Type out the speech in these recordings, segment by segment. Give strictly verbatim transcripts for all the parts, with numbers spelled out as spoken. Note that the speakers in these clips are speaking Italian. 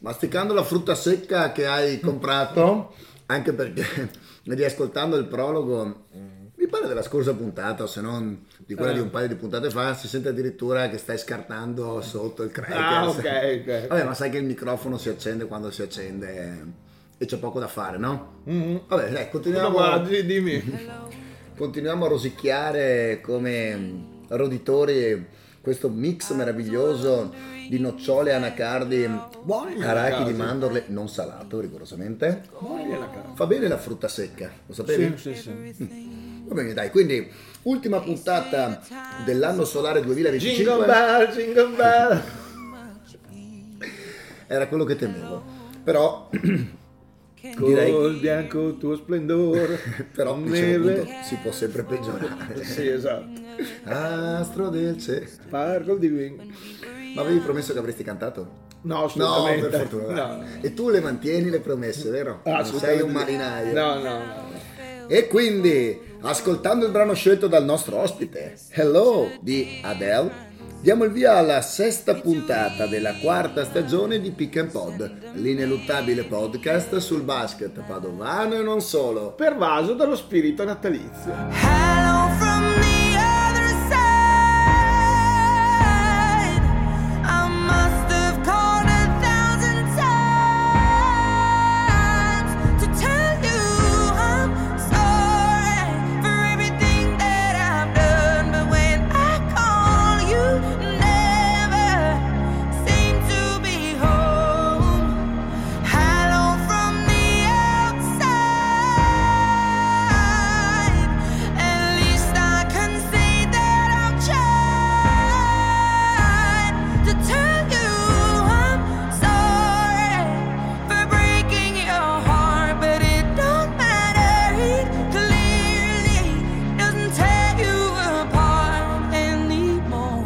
Masticando la frutta secca che hai comprato, anche perché riascoltando il prologo, mi pare della scorsa puntata, o se non di quella Eh. di un paio di puntate fa, si sente addirittura che stai scartando sotto il cracker. Ah, ok, ok. Vabbè, ma sai che il microfono si accende quando si accende e c'è poco da fare, no? Mm-hmm. Vabbè, dai, No, continuiamo, guarda, dimmi. continuiamo a rosicchiare come roditori questo mix meraviglioso di nocciole, anacardi, Buoni arachidi, anacardi. mandorle, non salato rigorosamente. Buoni alla cara. Fa bene la frutta secca, lo sapevi? Sì, sì, sì. Va bene, dai, quindi ultima puntata dell'anno solare Jingle duemilaventicinque. bell, jingle bell. Era quello che temevo. Però Col direi bianco tuo splendore. però con dicevo, neve. appunto, si può sempre peggiorare. Sì, esatto. Astro del cielo. Sparkle di wing. Ma avevi promesso che avresti cantato? No, No, assolutamente. per fortuna. No. E tu le mantieni le promesse, vero? Ah, Non sei assolutamente. un marinaio. No, no, no. E quindi, ascoltando il brano scelto dal nostro ospite, Hello di Adele, diamo il via alla sesta puntata della quarta stagione di Pick and Pod, l'ineluttabile podcast sul basket padovano e non solo. Pervaso dallo spirito natalizio. Hello from the other side. I must have called a thousand times to tell you I'm sorry for everything that I've done. But when I call, you never seem to be home. Hello from the outside. At least I can say that I've tried to tell you I'm sorry for breaking your heart, but it don't matter. It clearly doesn't tear you apart anymore.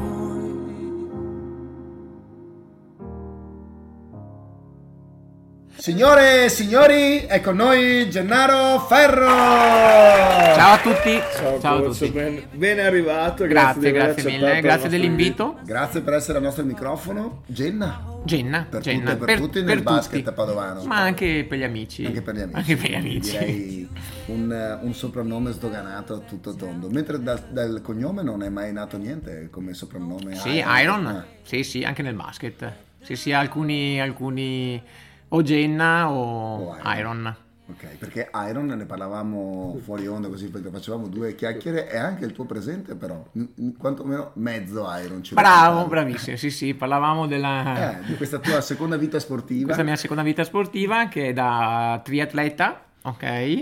Signore e signori, è con noi Gennaro Ferro! Ciao a tutti. Ciao, Ciao a Corso, tutti. ben, ben arrivato. Grazie, di aver grazie mille. accettato Grazie il dell'invito. Grazie per essere al nostro microfono. Genna. Genna, Per Genna. tutte e per tutti nel basket tutti. padovano. Ma anche per gli amici. Anche per gli amici. Anche per gli amici. Direi un, un soprannome sdoganato a tutto tondo. Mentre dal, dal cognome non è mai nato niente come soprannome. Sì, Iron. Ah. Sì, sì, anche nel basket. Sì, sì, alcuni, alcuni o Genna o O Iron. Iron. Ok, perché Iron ne parlavamo fuori onda così perché facevamo due chiacchiere e anche il tuo presente però, m- m- quantomeno mezzo Iron. ci Bravo, raccontavi. bravissimo. Sì, sì, parlavamo della Eh, di questa tua seconda vita sportiva. questa mia seconda vita sportiva che è da triatleta, ok?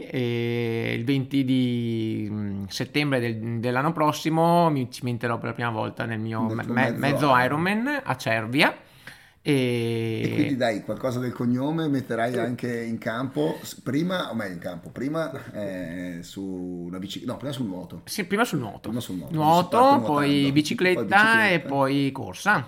E il venti di mm, settembre del- dell'anno prossimo mi cimenterò per la prima volta nel mio Nel me- tuo me- mezzo mezzo Ironman. Ironman a Cervia. E, E quindi dai, qualcosa del cognome metterai anche in campo, s- prima, o meglio in campo, prima eh, su una bicicletta, no, prima sul nuoto. sì, prima sul nuoto, Prima sul nuoto, nuoto, si parte poi nuotando, bicicletta, poi bicicletta. e poi corsa.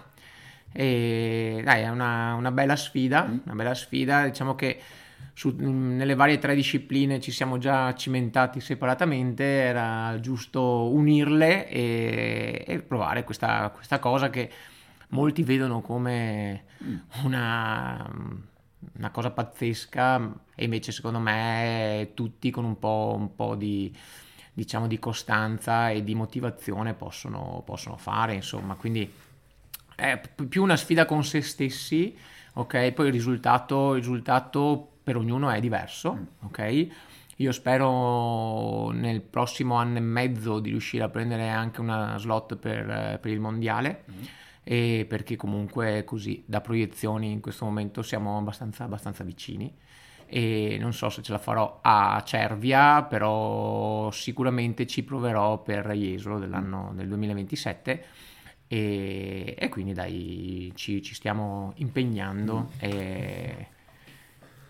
E dai, è una, una bella sfida, Mm. una bella sfida, diciamo che su- nelle varie tre discipline ci siamo già cimentati separatamente, era giusto unirle e, e provare questa, questa cosa che molti vedono come una, una cosa pazzesca e invece secondo me tutti con un po', un po' di, diciamo, di costanza e di motivazione possono, possono fare, insomma, quindi è p- più una sfida con se stessi, ok? Poi il risultato, il risultato per ognuno è diverso, ok? Io spero nel prossimo anno e mezzo di riuscire a prendere anche una slot per, per il mondiale, e perché comunque così da proiezioni in questo momento siamo abbastanza, abbastanza vicini. E non so se ce la farò a Cervia, però sicuramente ci proverò per Jesolo dell'anno del duemilaventisette. E, e quindi dai, ci, ci stiamo impegnando e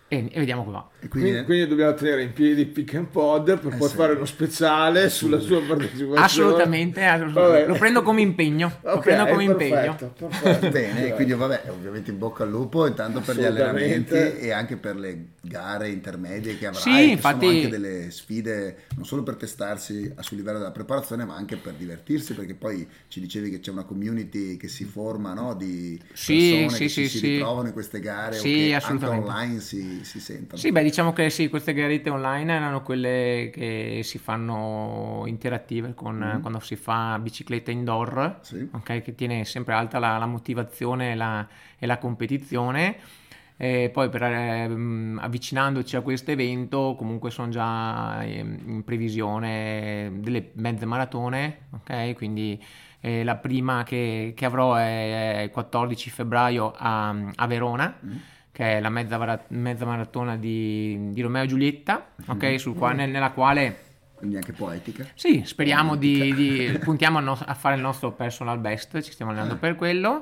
e, e vediamo come va. E quindi, Quindi, quindi dobbiamo tenere in piedi Pick and Pod per Eh poi sì. fare uno speciale sulla sua partecipazione. Assolutamente, assolutamente. Vabbè. Lo prendo come impegno, lo Ok, prendo come impegno. perfetto, perfetto. bene, quindi vabbè, ovviamente in bocca al lupo intanto per gli Assolutamente. allenamenti e anche per le gare intermedie che avrai, Sì, che infatti- sono anche delle sfide non solo per testarsi sul livello della preparazione ma anche per divertirsi, perché poi ci dicevi che c'è una community che si forma, no, di Sì, persone sì, che sì, si, si sì. ritrovano in queste gare Sì, o che anche assolutamente. online si, si sentono. Sì, beh, diciamo che sì, queste garette online erano quelle che si fanno interattive con, Mhm. quando si fa bicicletta indoor, Sì. ok, che tiene sempre alta la, la motivazione e la, e la competizione. E poi per, ehm, avvicinandoci a questo evento comunque sono già ehm, in previsione delle mezze maratone, ok? Quindi eh, la prima che, che avrò è il quattordici febbraio a, a Verona, Mm. che è la mezza, mara- mezza maratona di, di Romeo e Giulietta, ok? Sul quale- nella quale Quindi anche poetica. sì, speriamo di, di- puntiamo a, no- a fare il nostro personal best, ci stiamo allenando Eh. per quello.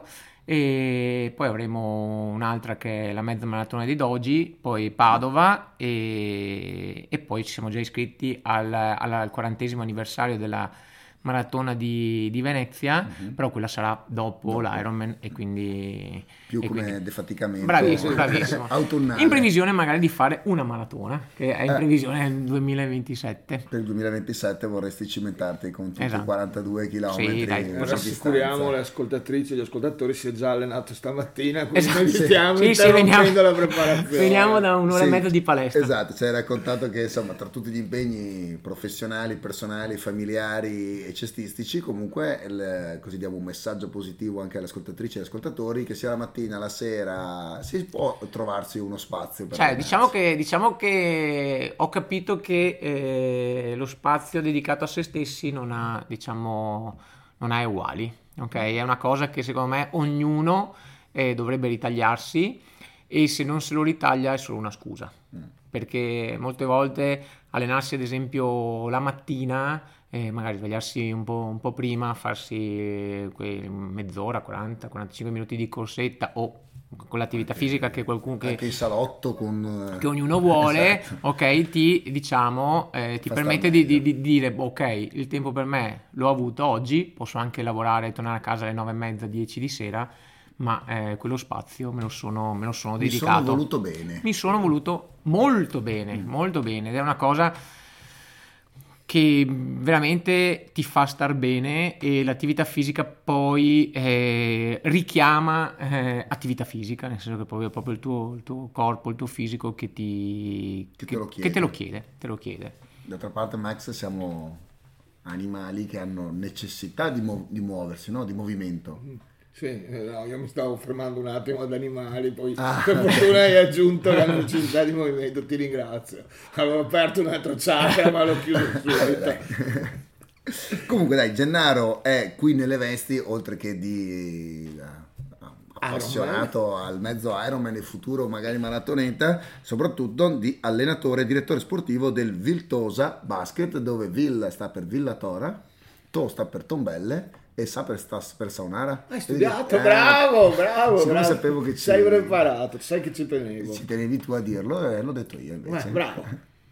E poi avremo un'altra che è la mezza maratona di Dogi, poi Padova e, e poi ci siamo già iscritti al, al- al quarantesimo anniversario della maratona di, di Venezia, però quella sarà dopo, Dopo. l'Ironman e quindi... Più e come quindi- defaticamento Bravissimo, bravissimo. autunnale. In previsione magari di fare una maratona, che è in Eh. previsione nel duemilaventisette. Per il duemilaventisette vorresti cimentarti con tutti Esatto. i quarantadue chilometri Sì, dai, di Eh, Rassicuriamo distanza. le ascoltatrici e gli ascoltatori, si è già allenato stamattina, quindi Esatto. noi stiamo Sì, sì, interrompendo veniamo- la preparazione. Veniamo da un'ora Sì, e mezza di palestra. Esatto, ci hai raccontato che insomma tra tutti gli impegni professionali, personali, familiari e cestistici, comunque il- così diamo un messaggio positivo anche alle ascoltatrici e agli ascoltatori, che sia la mattina, la sera, si può trovarsi uno spazio per Cioè, allenarsi. diciamo che, diciamo che ho capito che eh, lo spazio dedicato a se stessi non ha, diciamo, non ha uguali, ok? È una cosa che secondo me ognuno eh, dovrebbe ritagliarsi, e se non se lo ritaglia è solo una scusa, Mm. perché molte volte allenarsi ad esempio la mattina, eh, magari svegliarsi un po', un po' prima, farsi quei mezz'ora, quaranta quarantacinque minuti di corsetta o con l'attività fisica che qualcuno che, Anche in salotto con... che ognuno vuole, Esatto. ok, ti diciamo eh, ti Fa permette star di, di- meglio. di dire ok, il tempo per me l'ho avuto oggi, posso anche lavorare e tornare a casa alle nove e mezza, dieci di sera, ma eh, quello spazio me lo sono, me lo sono Mi dedicato. sono voluto bene. Mi sono voluto molto bene, molto bene, ed è una cosa che veramente ti fa star bene, e l'attività fisica poi eh, richiama eh, attività fisica, nel senso che proprio, proprio il tuo, il tuo corpo, il tuo fisico che ti Che te lo che te chiede. lo chiede, te lo chiede. D'altra parte, Max, siamo animali che hanno necessità di, mu- di muoversi, no? Di movimento. Sì, eh, no, io mi stavo fermando un attimo ad animali, poi Ah, per ok. fortuna hai aggiunto la necessità di movimento, ti ringrazio. Avevo aperto un altro chakra ma l'ho chiuso subito. Comunque dai, Gennaro è qui nelle vesti, oltre che di eh, appassionato al mezzo Ironman e futuro magari maratoneta, soprattutto di allenatore e direttore sportivo del Viltosa Basket, dove Vil sta per Villa Tora, To sta per Tombelle e Sa per, sta per Saunara. Hai studiato, Eh, bravo, bravo, siccome bravo. sapevo che ci- sei preparato, sai che ci tenevo. Ci tenevi tu a dirlo e l'ho detto io invece. Eh, bravo.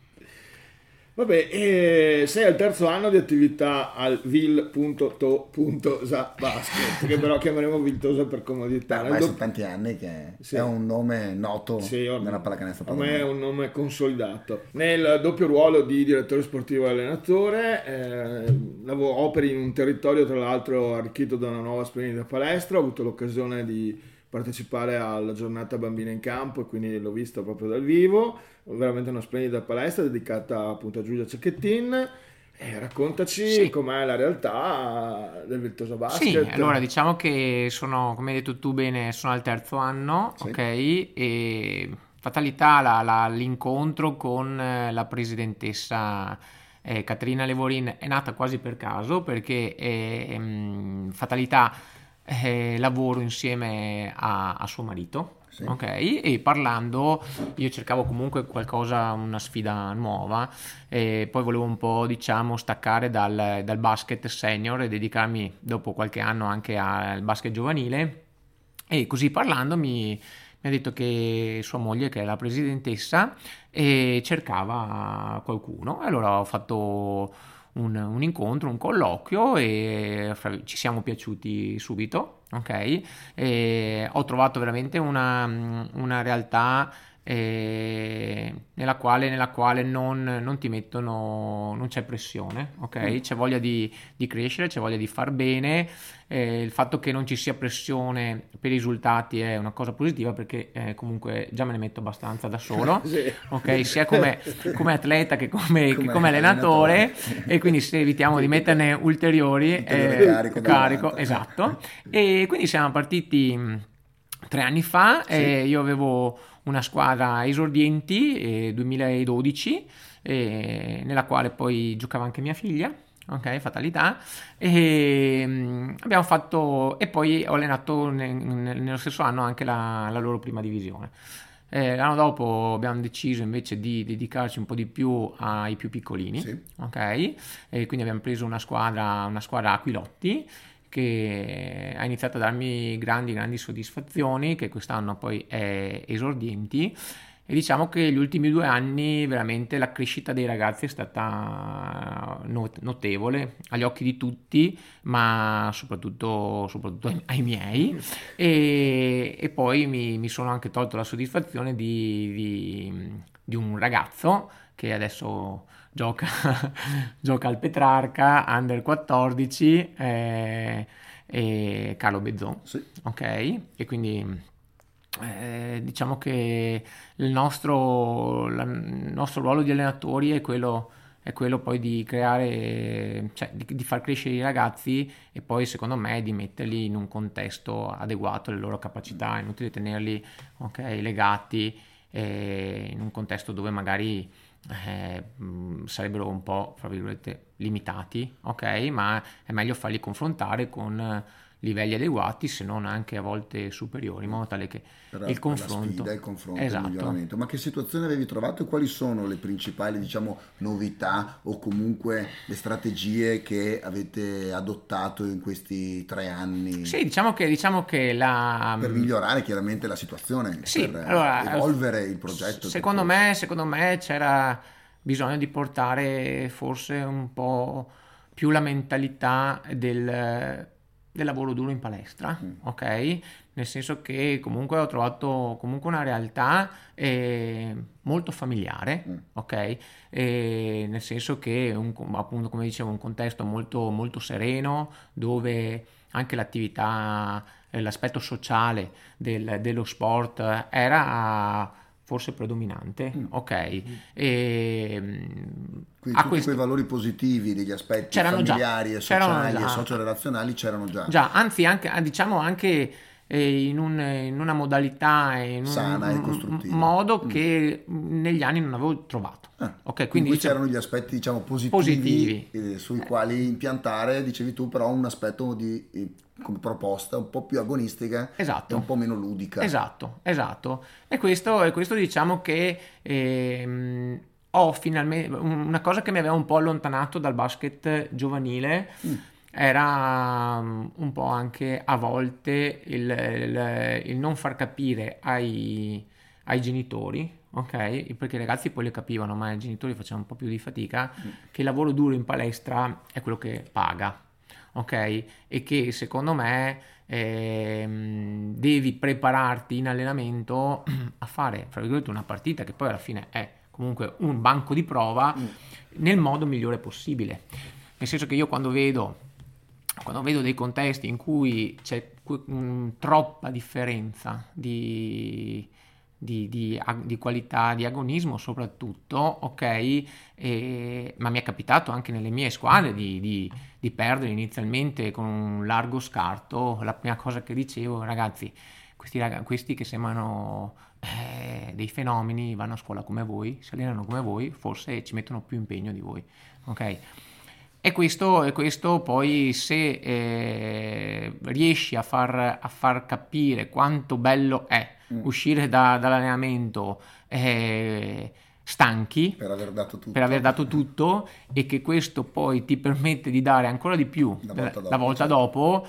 Vabbè, eh, sei al terzo anno di attività al vil punto to punto sa basket, che però chiameremo Viltosa per comodità. Ah, Nel ormai do- sono tanti anni che Sì. è un nome noto Sì, or- nella pallacanestro ormai è padronale. un nome consolidato. Nel doppio ruolo di direttore sportivo e allenatore, eh, lav- operi in un territorio tra l'altro arricchito da una nuova splendida palestra. Ho avuto l'occasione di partecipare alla giornata Bambina in Campo e quindi l'ho vista proprio dal vivo. Veramente una splendida palestra dedicata appunto a Giulia Cecchettin. Eh, raccontaci Sì. com'è la realtà del Viltosa Sì, Basket. allora diciamo che sono, come hai detto tu bene, sono al terzo anno, Sì. ok? E fatalità la- la- l'incontro con eh, la presidentessa eh, Caterina Levorin è nata quasi per caso, perché eh, mm, fatalità eh, lavoro insieme a, a suo marito. Sì. Ok, e parlando io cercavo comunque qualcosa, una sfida nuova, e poi volevo un po', diciamo, staccare dal, dal basket senior e dedicarmi dopo qualche anno anche al basket giovanile, e così parlando mi, mi ha detto che sua moglie, che è la presidentessa, e cercava qualcuno. Allora ho fatto un, un incontro, un colloquio e fra- ci siamo piaciuti subito, ok? E ho trovato veramente una, una realtà eh, nella quale, nella quale non, non ti mettono, non c'è pressione, ok? C'è voglia di, di crescere, c'è voglia di far bene. Eh, il fatto che non ci sia pressione per i risultati è una cosa positiva, perché eh, comunque già me ne metto abbastanza da solo, Sì. ok? Sia come, come atleta che come, che Come come allenatore, allenatore. e quindi se evitiamo di metterne ulteriori Ulteriore eh, carico carico, davanti. esatto. E quindi siamo partiti mh, tre anni fa. E io avevo una squadra esordienti, eh, duemiladodici, eh, nella quale poi giocava anche mia figlia. Ok, fatalità. E mm, abbiamo fatto, e poi ho allenato ne- ne- nello stesso anno anche la, la loro prima divisione. Eh, l'anno dopo abbiamo deciso invece di dedicarci un po' di più ai più piccolini, Sì. ok? E quindi abbiamo preso una squadra, una squadra Aquilotti, che ha iniziato a darmi grandi, grandi soddisfazioni, che quest'anno poi è esordienti. E diciamo che gli ultimi due anni veramente la crescita dei ragazzi è stata not- notevole agli occhi di tutti, ma soprattutto, soprattutto ai, ai miei. E, e poi mi, mi sono anche tolto la soddisfazione di, di- di un ragazzo che adesso gioca, gioca al Petrarca, under quattordici, eh, e Carlo Bezzon, Sì. ok? E quindi eh, diciamo che il nostro, la- il nostro ruolo di allenatori è quello, è quello poi di creare, cioè di, di far crescere i ragazzi, e poi secondo me di metterli in un contesto adeguato alle loro capacità. È inutile tenerli, ok, legati eh, in un contesto dove magari eh, mh, sarebbero un po', fra virgolette, limitati, ok? Ma è meglio farli confrontare con eh, livelli adeguati, se non anche a volte superiori, in modo tale che Per la, il per la confronto, sfida, il confronto, esatto, il miglioramento. Ma che situazione avevi trovato e quali sono le principali, diciamo, novità o comunque le strategie che avete adottato in questi tre anni sì, diciamo che, diciamo che la per migliorare chiaramente la situazione, Sì, per allora, evolvere il progetto? secondo me, secondo me c'era bisogno di portare forse un po' più la mentalità del, del lavoro duro in palestra, ok? Nel senso che comunque ho trovato comunque una realtà eh, molto familiare, ok? E nel senso che un, appunto, come dicevo, un contesto molto, molto sereno, dove anche l'attività, eh, l'aspetto sociale del- dello sport era forse predominante, ok? E, mh, Quindi a tutti questi- quei valori positivi degli aspetti C'erano già, familiari e c'erano sociali già. e socio-relazionali c'erano già. Già, anzi, anche, ah, diciamo anche eh, in, un- in una modalità e in un Sana e un- costruttiva. modo Mm. che mh, negli anni non avevo trovato. Ah, Ok, quindi quindi qui diciamo- c'erano gli aspetti, diciamo, positivi, Positivi. eh, sui quali impiantare, dicevi tu, però un aspetto di eh, come proposta un po' più agonistica Esatto. e un po' meno ludica. Esatto, esatto. E questo, e questo diciamo che ehm, ho finalmente una cosa che mi aveva un po' allontanato dal basket giovanile. Era um, un po' anche a volte il, il- il non far capire ai, ai genitori, ok? Perché i ragazzi poi le capivano, ma i genitori facevano un po' più di fatica, che il lavoro duro in palestra è quello che paga, ok? E che secondo me ehm, devi prepararti in allenamento a fare, fra virgolette, una partita che poi alla fine è comunque un banco di prova nel modo migliore possibile. Nel senso che io quando vedo, quando vedo dei contesti in cui c'è que- mh, troppa differenza di, di, di ag- di qualità, di agonismo soprattutto, ok, e- ma mi è capitato anche nelle mie squadre di, di- di perdere inizialmente con un largo scarto. La prima cosa che dicevo, ragazzi, questi, raga- questi che sembrano eh, dei fenomeni, vanno a scuola come voi, si allenano come voi, forse ci mettono più impegno di voi, ok? E questo, e questo poi, se eh, riesci a far, a far capire quanto bello è uscire da- dall'allenamento eh, stanchi Per aver dato tutto. per aver dato tutto, e che questo poi ti permette di dare ancora di più La la volta dopo, la volta certo. dopo,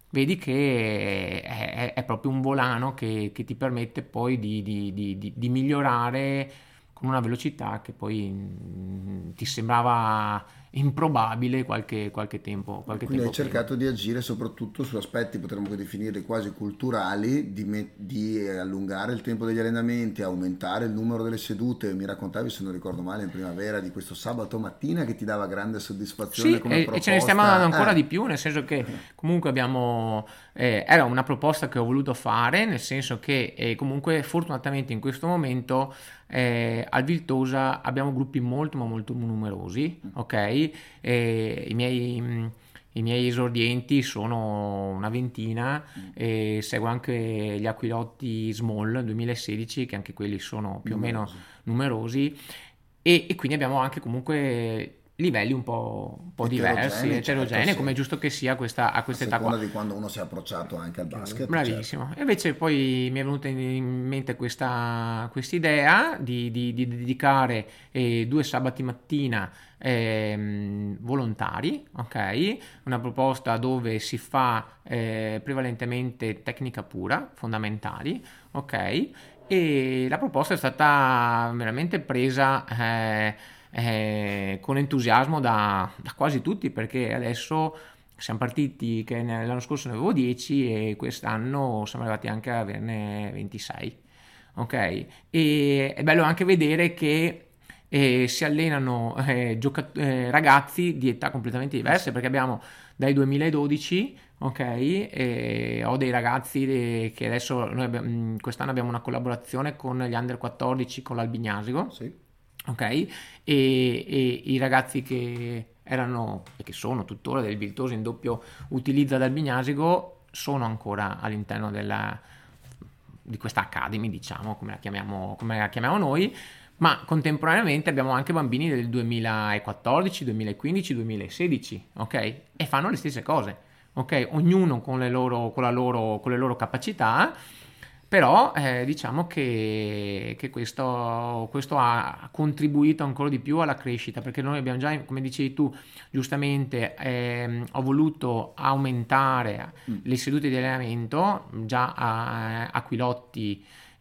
vedi che è, è- è proprio un volano che, che ti permette poi di, di- di- di- di migliorare con una velocità che poi mm, ti sembrava improbabile qualche, qualche tempo, qualche Quindi hai tempo prima. cercato di agire soprattutto su aspetti, potremmo definirli quasi culturali, di, me- di allungare il tempo degli allenamenti, aumentare il numero delle sedute. Mi raccontavi, se non ricordo male, in primavera di questo sabato mattina che ti dava grande soddisfazione Sì, come e, e ce ne stiamo dando proposta. ancora Eh, di più, nel senso che comunque abbiamo, eh, era una proposta che ho voluto fare, nel senso che eh, comunque fortunatamente in questo momento eh, al Viltosa abbiamo gruppi molto ma molto numerosi, ok? E i miei, mh, i miei esordienti sono una ventina, e seguo anche gli Aquilotti Small duemilasedici, che anche quelli sono più o meno numerosi. numerosi, e, e quindi abbiamo anche comunque livelli un po', un po' diversi, Eterogenei, eterogenei, certo, come è sì. giusto che sia a questa, a A questa età qua. seconda di quando uno si è approcciato anche al basket. Bravissimo. E invece poi mi è venuta in mente questa idea di, di- di dedicare eh, due sabati mattina ehm, volontari, ok? Una proposta dove si fa eh, prevalentemente tecnica pura, fondamentali, ok? E la proposta è stata veramente presa eh, eh, con entusiasmo da, da quasi tutti, perché adesso siamo partiti che ne- l'anno scorso ne avevo dieci e quest'anno siamo arrivati anche a averne ventisei. Ok? E è bello anche vedere che eh, si allenano eh, gioca- eh, ragazzi di età completamente diverse, perché abbiamo dai duemiladodici, ok? E ho dei ragazzi eh, che adesso noi abbiamo- mh, quest'anno abbiamo una collaborazione con gli under quattordici, con l'Albignasico, Sì. ok? E, e i ragazzi che erano e che sono tuttora del Viltosa in doppio utilizzo ad Albignasico sono ancora all'interno della, di questa academy, diciamo, come la chiamiamo, come la chiamiamo noi, ma contemporaneamente abbiamo anche bambini del duemilaquattordici, duemilaquindici, duemilasedici, ok? E fanno le stesse cose, ok? Ognuno con le loro, con la loro, con le loro capacità, però eh, diciamo che, che questo, questo ha contribuito ancora di più alla crescita, perché noi abbiamo già, come dicevi tu, giustamente ehm, ho voluto aumentare le sedute di allenamento già a Aquilotti,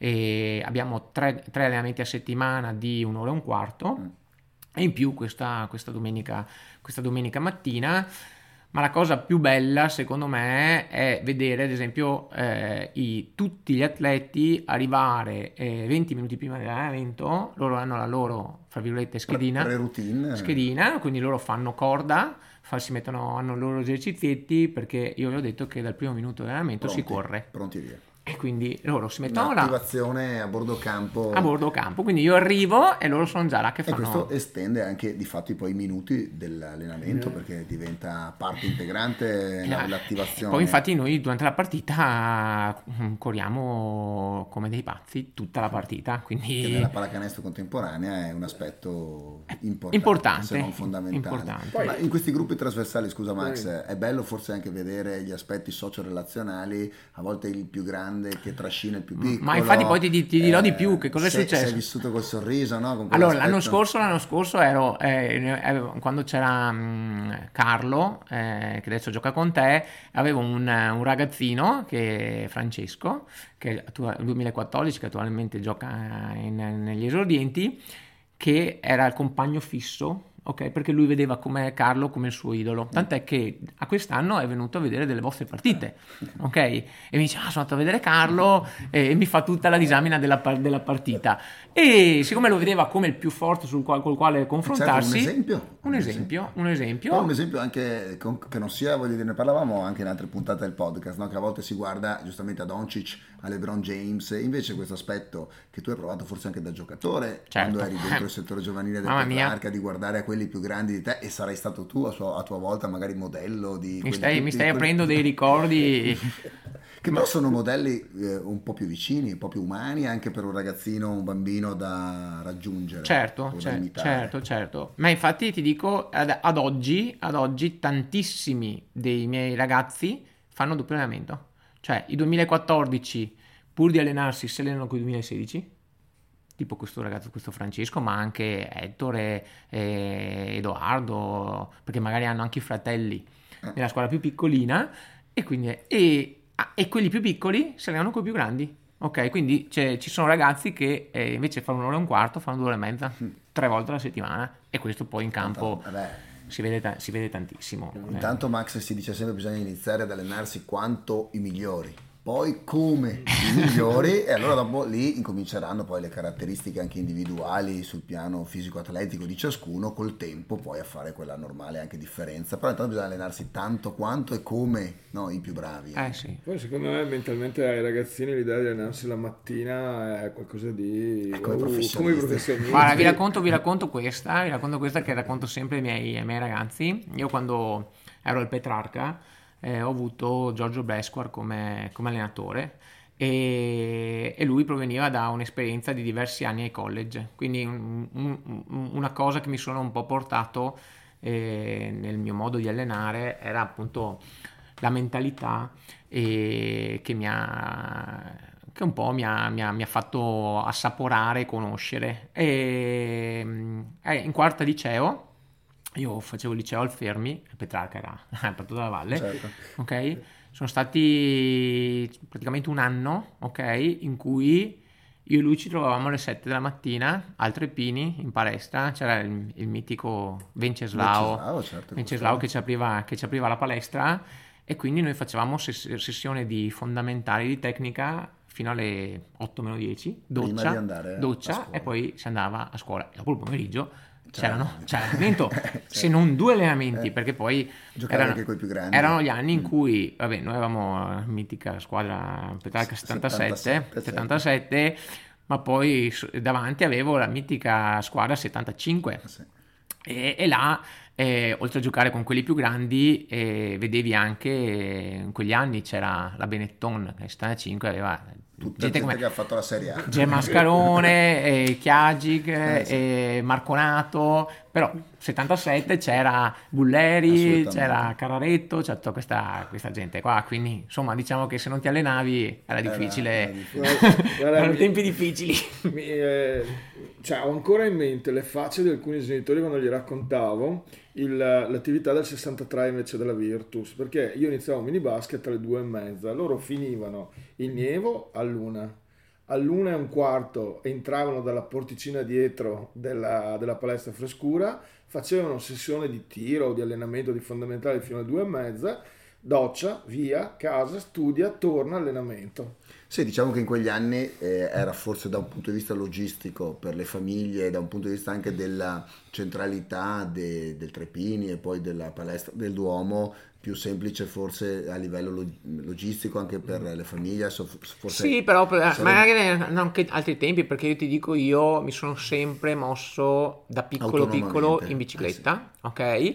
e abbiamo tre, tre allenamenti a settimana di un'ora e un quarto, e in più questa, questa domenica, questa domenica mattina. Ma la cosa più bella, secondo me, è vedere, ad esempio, eh, i- tutti gli atleti arrivare eh, venti minuti prima dell'allenamento. Loro hanno la loro, fra virgolette, schedina, Pre-routine. schedina, quindi loro fanno corda, fa- si mettono, hanno i loro esercizietti, perché io vi ho detto che dal primo minuto dell'allenamento si Pronti, corre. Pronti via. E quindi loro si mettono là Un'attivazione a bordo campo. a bordo campo. Quindi io arrivo e loro sono già là che E fanno. questo estende anche di fatto poi i minuti dell'allenamento, perché diventa parte integrante la- Eh, l'attivazione. Poi infatti noi durante la partita mm, corriamo come dei pazzi tutta la partita, che quindi nella pallacanestro contemporanea è un aspetto importante, importante, se non fondamentale. importante. Ma in questi gruppi trasversali, scusa Max, è bello forse anche vedere gli aspetti socio-relazionali, a volte il più grande che trascina il più piccolo. Ma infatti poi ti, ti dirò di più che cosa è se- successo. Se hai vissuto col sorriso, no? Con Allora, l'anno quell'aspetto. scorso, l'anno scorso ero eh, eh, quando c'era mm, Carlo, eh, che adesso gioca con te, avevo un, un ragazzino che è Francesco, che attua- duemilaquattordici, che attualmente gioca in- negli esordienti, che era il compagno fisso. Ok, perché lui vedeva come Carlo come il suo idolo, tant'è che a quest'anno è venuto a vedere delle vostre partite, ok? E mi dice, ah, sono andato a vedere Carlo, e mi fa tutta la disamina della, par- della partita. E siccome lo vedeva come il più forte sul quale, col quale confrontarsi, Certo, un esempio. un esempio, un esempio, Poi un esempio anche con- che non sia, voglio dire, ne parlavamo anche in altre puntate del podcast, no? Che a volte si guarda giustamente a Doncic, a LeBron James, invece questo aspetto che tu hai provato forse anche da giocatore, Certo. quando eri dentro il settore giovanile del Mamma mia. Petrarca, di guardare a quelli più grandi di te, e sarai stato tu a, sua- a tua volta magari modello di mi quelli stai, mi tutti- stai quelli- aprendo dei ricordi. che però sono modelli eh, un po' più vicini, un po' più umani anche per un ragazzino, un bambino da raggiungere, Certo, o da cer- imitare. certo, certo. Ma infatti ti dico, ad, ad oggi, ad oggi tantissimi dei miei ragazzi fanno doppio allenamento. Cioè, i duemilaquattordici, pur di allenarsi, si allenano con i duemilasedici. Tipo questo ragazzo, questo Francesco, ma anche Ettore, eh, Edoardo, perché magari hanno anche i fratelli nella squadra più piccolina. E quindi e, ah, e quelli più piccoli si allenano con i più grandi. Ok, quindi c'è- ci sono ragazzi che eh, invece fanno un'ora e un quarto, fanno due ore e mezza, tre volte alla settimana, e questo poi in campo Vabbè, si vede, ta- si vede tantissimo. Eh, intanto Max si dice sempre bisogna iniziare ad allenarsi quanto i migliori, poi come i migliori e allora dopo lì incominceranno poi le caratteristiche anche individuali sul piano fisico-atletico di ciascuno col tempo poi a fare quella normale anche differenza, però intanto bisogna allenarsi tanto quanto e come no, i più bravi. eh sì. Poi secondo me mentalmente ai ragazzini l'idea di allenarsi la mattina è qualcosa di È come uh, professionisti. come i professionisti. Guarda, vi racconto, vi racconto questa, vi racconto questa che racconto sempre ai miei, ai miei ragazzi. Io quando ero al Petrarca eh, ho avuto Giorgio Bresquar come, come allenatore e, e lui proveniva da un'esperienza di diversi anni ai college, quindi un- un- un- una cosa che mi sono un po' portato eh, nel mio modo di allenare era appunto la mentalità eh, che mi ha che un po' mi ha, mi ha- mi ha fatto assaporare e conoscere. E, mm, eh, in quarta liceo, io facevo il liceo al Fermi, a Petrarca era a Prato della Valle, Certo. ok? Sono stati praticamente un anno, ok? In cui io e lui ci trovavamo alle sette della mattina al Treppini in palestra, c'era il, il mitico Venceslao, Venceslao, certo, Venceslao che ci apriva, che ci apriva la palestra, e quindi noi facevamo ses- sessione di fondamentali di tecnica fino alle otto meno dieci, Prima doccia, di andare a doccia scuola. e poi si andava a scuola. E dopo il pomeriggio C'era- c'erano, c'era allenamento, se non due allenamenti, Eh. perché poi Giocare erano, anche coi più grandi. erano gli anni in cui, vabbè, noi avevamo la mitica squadra Petrarca settantasette, settantasette, settantasette, ma poi s- davanti avevo la mitica squadra settantacinque. Sì. E, e là, eh, oltre a giocare con quelli più grandi, eh, vedevi anche eh, in quegli anni c'era la Benetton, che nel settantacinque aveva Tutta gente gente come che ha fatto la Serie A. Gemascarone, eh, Chiagic, Eh, sì. eh, Marconato, però settantasette c'era Bulleri, Assolutamente. c'era Cararetto, c'era tutta questa, questa gente qua, quindi insomma diciamo che se non ti allenavi era difficile, era difficile. Guarda, guarda, erano mi- tempi difficili. Mi, eh, cioè, ho ancora in mente le facce di alcuni genitori quando gli raccontavo il- l'attività del sessantatré invece della Virtus, perché io iniziavo mini basket alle due e mezza, loro finivano il Nievo all'una, all'una e un quarto entravano dalla porticina dietro della, della palestra Frescura, facevano sessione di tiro o di allenamento di fondamentali fino alle due e mezza, doccia, via, casa, studia, torna, allenamento. Sì, diciamo che in quegli anni eh, era forse da un punto di vista logistico per le famiglie, da un punto di vista anche della centralità de- del Trepini e poi della palestra del Duomo, più semplice forse a livello log- logistico anche per le famiglie. Adesso f- forse Sì, però per- sarebbe- magari non anche altri tempi, perché io ti dico, io mi sono sempre mosso da piccolo piccolo Autonomamente. in bicicletta, ok?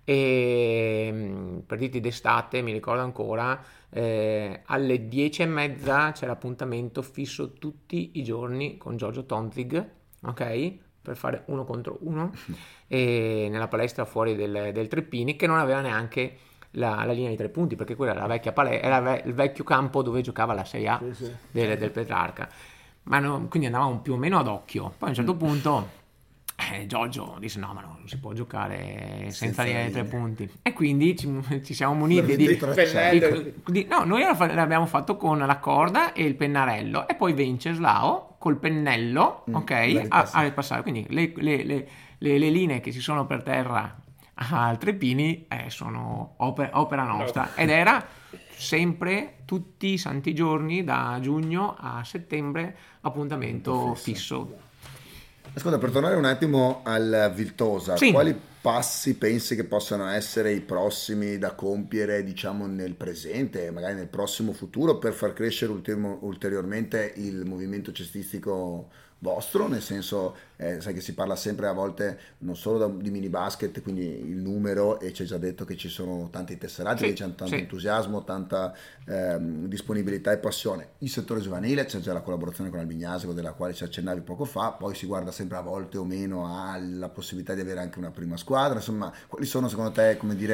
E mm, per dirti d'estate, mi ricordo ancora, eh, alle dieci e mezza c'era appuntamento fisso tutti i giorni con Giorgio Tonzig, ok? Per fare uno contro uno, e nella palestra fuori del, del Treppini, che non aveva neanche la, la linea di tre punti, perché quella era la vecchia pale- era ve- il vecchio campo dove giocava la Serie A Sì, sì. del, del Petrarca. Ma no- quindi andavamo più o meno ad occhio. Poi a un certo punto eh, Giorgio disse no, ma no, non si può giocare senza, Senza linea di tre linea. punti. E quindi ci, ci siamo muniti di, Dentro- Pennello. di- di- no, noi la fa- l'abbiamo fatto con la corda e il pennarello, e poi Venceslao col pennello, Mm, ok, la a, ripassa. a ripassare. Quindi le, le- le- le- le linee che ci sono per terra al Treppini eh, sono ope- opera nostra, ed era sempre tutti i santi giorni da giugno a settembre appuntamento fisso. Ascolta, per tornare un attimo al Viltosa, Sì. quali passi pensi che possano essere i prossimi da compiere, diciamo, nel presente e magari nel prossimo futuro per far crescere ultimo- ulteriormente il movimento cestistico vostro? Nel senso, eh, sai che si parla sempre a volte non solo da- di mini basket, quindi il numero, e ci hai già detto che ci sono tanti tesserati, Sì, che c'è tanto sì. entusiasmo, tanta ehm, disponibilità e passione. Il settore giovanile, c'è già la collaborazione con Albignasego della quale ci accennavi poco fa, poi si guarda sempre a volte o meno alla possibilità di avere anche una prima squadra, insomma, quali sono secondo te, come dire,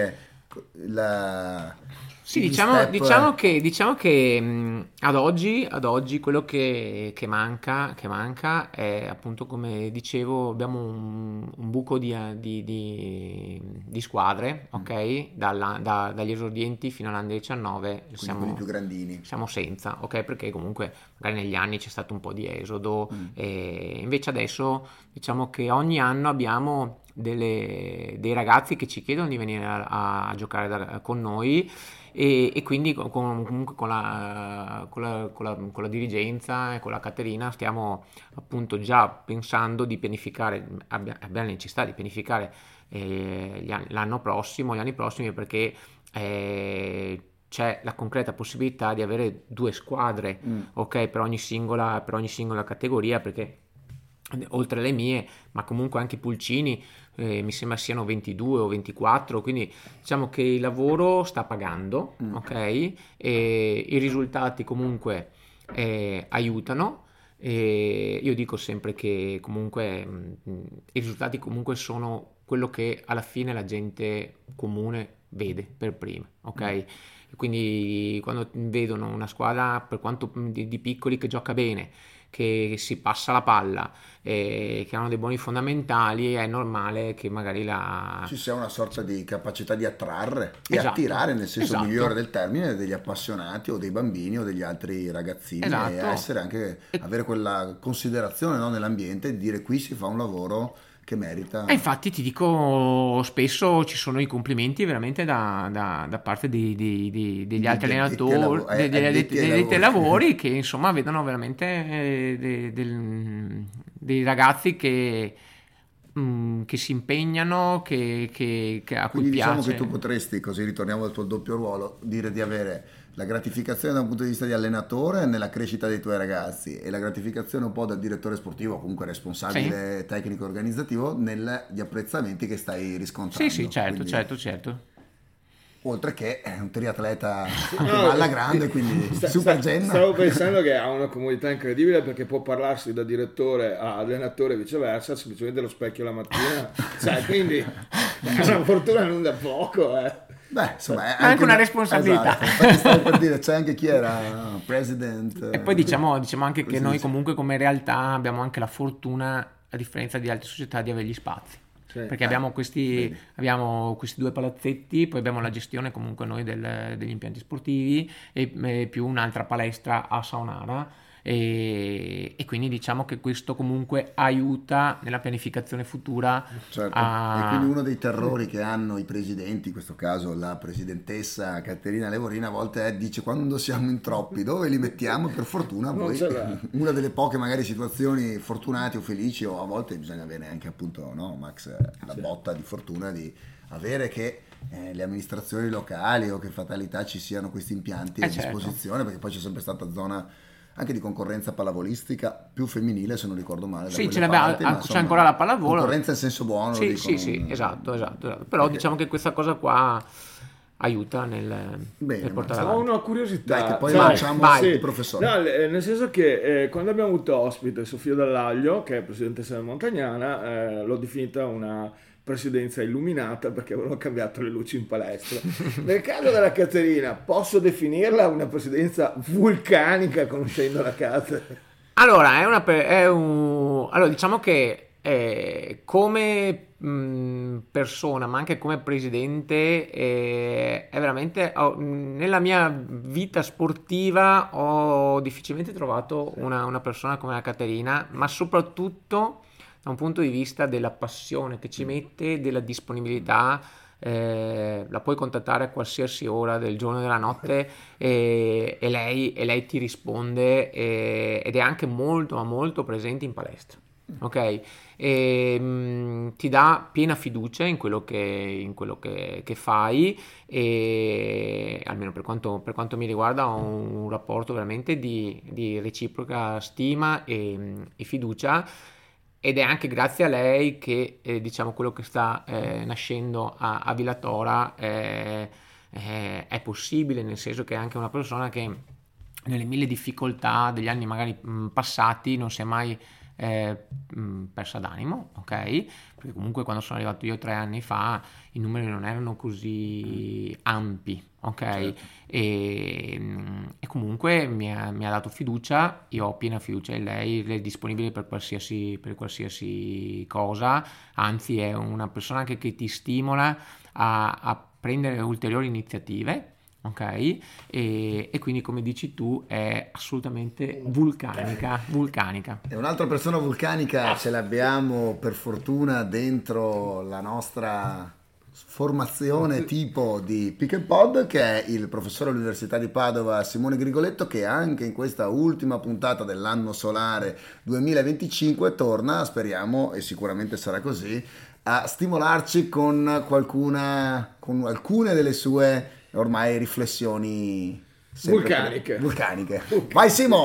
la, Sì, gli diciamo, step- diciamo che, diciamo che mh, ad oggi, ad oggi quello che, che manca, che manca è appunto, come dicevo, abbiamo un, un buco di, di- di- di squadre, ok? Dalla- da- dagli esordienti fino all'Under diciannove quindi siamo, quelli più grandini. siamo senza, ok? Perché comunque magari negli anni c'è stato un po' di esodo, Mm. e invece adesso diciamo che ogni anno abbiamo delle- dei ragazzi che ci chiedono di venire a, a giocare da- con noi, e, e quindi con, con- comunque con la, con la- con la- con la dirigenza e con la Caterina stiamo appunto già pensando di pianificare, abbia- abbiamo la necessità di pianificare eh, gli anni- l'anno prossimo, gli anni prossimi, perché eh, c'è la concreta possibilità di avere due squadre, Mm. ok, per ogni singola, per ogni singola categoria, perché oltre le mie, ma comunque anche i pulcini, eh, mi sembra siano ventidue o ventiquattro, quindi diciamo che il lavoro sta pagando, Mm. ok? E i risultati comunque eh, aiutano. E io dico sempre che comunque mh, i risultati comunque sono quello che alla fine la gente comune vede per prima, ok? Quindi quando vedono una squadra, per quanto di, di piccoli, che gioca bene, che si passa la palla, eh, che hanno dei buoni fondamentali, è normale che magari la... Ci sia una sorta di capacità di attrarre e Esatto, attirare, nel senso esatto. migliore del termine, degli appassionati o dei bambini o degli altri ragazzini, Esatto. e essere anche, avere quella considerazione, no, nell'ambiente, di dire qui si fa un lavoro che merita. E infatti ti dico, spesso ci sono i complimenti veramente da, da- da parte dei- dei- dei- degli Di- altri di- allenatori, addetti ai lavo- degli addetti addetti ai degli addetti ai lavori. lavori, che insomma vedono veramente eh, de- del- dei ragazzi che, mm, che si impegnano, che, che- che- a cui Quindi diciamo piace. che tu potresti, così ritorniamo al tuo doppio ruolo, dire di avere la gratificazione da un punto di vista di allenatore nella crescita dei tuoi ragazzi e la gratificazione un po' da direttore sportivo, comunque responsabile tecnico organizzativo, negli apprezzamenti che stai riscontrando. Sì, sì, certo, Quindi, certo, certo. oltre che è un triatleta No, che va alla grande, quindi sta- super sta- gen. Stavo pensando che ha una comodità incredibile, perché può parlarsi da direttore a allenatore e viceversa, semplicemente allo specchio la mattina. Cioè, quindi è una fortuna non da poco, eh. Beh, insomma, è Anche una responsabilità. Esatto, infatti stavo per dire, c'è anche chi era president. E poi diciamo, diciamo anche Così che noi dice. comunque come realtà abbiamo anche la fortuna, a differenza di altre società, di avere gli spazi. Sì. Perché Eh, abbiamo questi, vedi. abbiamo questi due palazzetti, poi abbiamo la gestione comunque noi del- degli impianti sportivi, e e più un'altra palestra a Saonara, e, e quindi diciamo che questo comunque aiuta nella pianificazione futura. Certo. a- E quindi uno dei terrori che hanno i presidenti, in questo caso la presidentessa Caterina Levorina, a volte è, dice, quando siamo in troppi dove li mettiamo? Per fortuna Non voi, ce l'ha. una delle poche magari situazioni fortunate o felici, o a volte bisogna avere anche appunto, no, Max, la botta di fortuna di avere che eh, le amministrazioni locali, o che fatalità ci siano questi impianti Eh, a certo. disposizione, perché poi c'è sempre stata zona anche di concorrenza pallavolistica più femminile, se non ricordo male, da Sì, quelle ce l'abbiamo- parti, ma c'è insomma, ancora la pallavolo. concorrenza in senso buono, lo Sì, dicono. sì, sì, esatto, esatto, esatto. Però Perché- diciamo che questa cosa qua aiuta nel, Bene, nel portare ma- Ho avanti. una curiosità. Dai, che poi Cioè, lanciamo vai. il professore. No, le- nel senso che eh, quando abbiamo avuto ospite Sofia Dallaglio, che è presidentessa del Montagnana, eh, l'ho definita una presidenza illuminata, perché avevano cambiato le luci in palestra. Nel caso della Caterina, posso definirla una presidenza vulcanica, conoscendo la casa? Allora, è una pe- è un... allora, diciamo che eh, come mh, persona, ma anche come presidente, eh, è veramente ho- nella mia vita sportiva ho difficilmente trovato una, una persona come la Caterina, ma soprattutto da un punto di vista della passione che ci mette, della disponibilità. Eh, la puoi contattare a qualsiasi ora del giorno e della notte, e, e lei, e lei ti risponde, e- ed è anche molto ma molto presente in palestra, ok? E, mh, ti dà piena fiducia in quello che, in quello che, che fai, e almeno per quanto, per quanto mi riguarda ho un rapporto veramente di, di reciproca stima e, e fiducia. Ed è anche grazie a lei che eh, diciamo quello che sta eh, nascendo a, a Villatora eh, eh, è possibile, nel senso che è anche una persona che nelle mille difficoltà degli anni magari mh, passati non si è mai eh, mh, persa d'animo, ok? Perché comunque quando sono arrivato io tre anni fa i numeri non erano così ampi, ok? Certo. E, mh, e comunque mi ha, mi ha dato fiducia, io ho piena fiducia in lei, lei è disponibile per qualsiasi, per qualsiasi cosa, anzi è una persona anche che ti stimola a, a prendere ulteriori iniziative. Ok, e, e quindi come dici tu è assolutamente vulcanica, vulcanica. E un'altra persona vulcanica ce l'abbiamo per fortuna dentro la nostra formazione tipo di Pick and Pod, che è il professore all'Università di Padova Simone Grigoletto, che anche in questa ultima puntata dell'anno solare duemilaventicinque torna, speriamo, e sicuramente sarà così, a stimolarci con qualcuna, con alcune delle sue ormai riflessioni vulcaniche. vulcaniche. Vai Simo!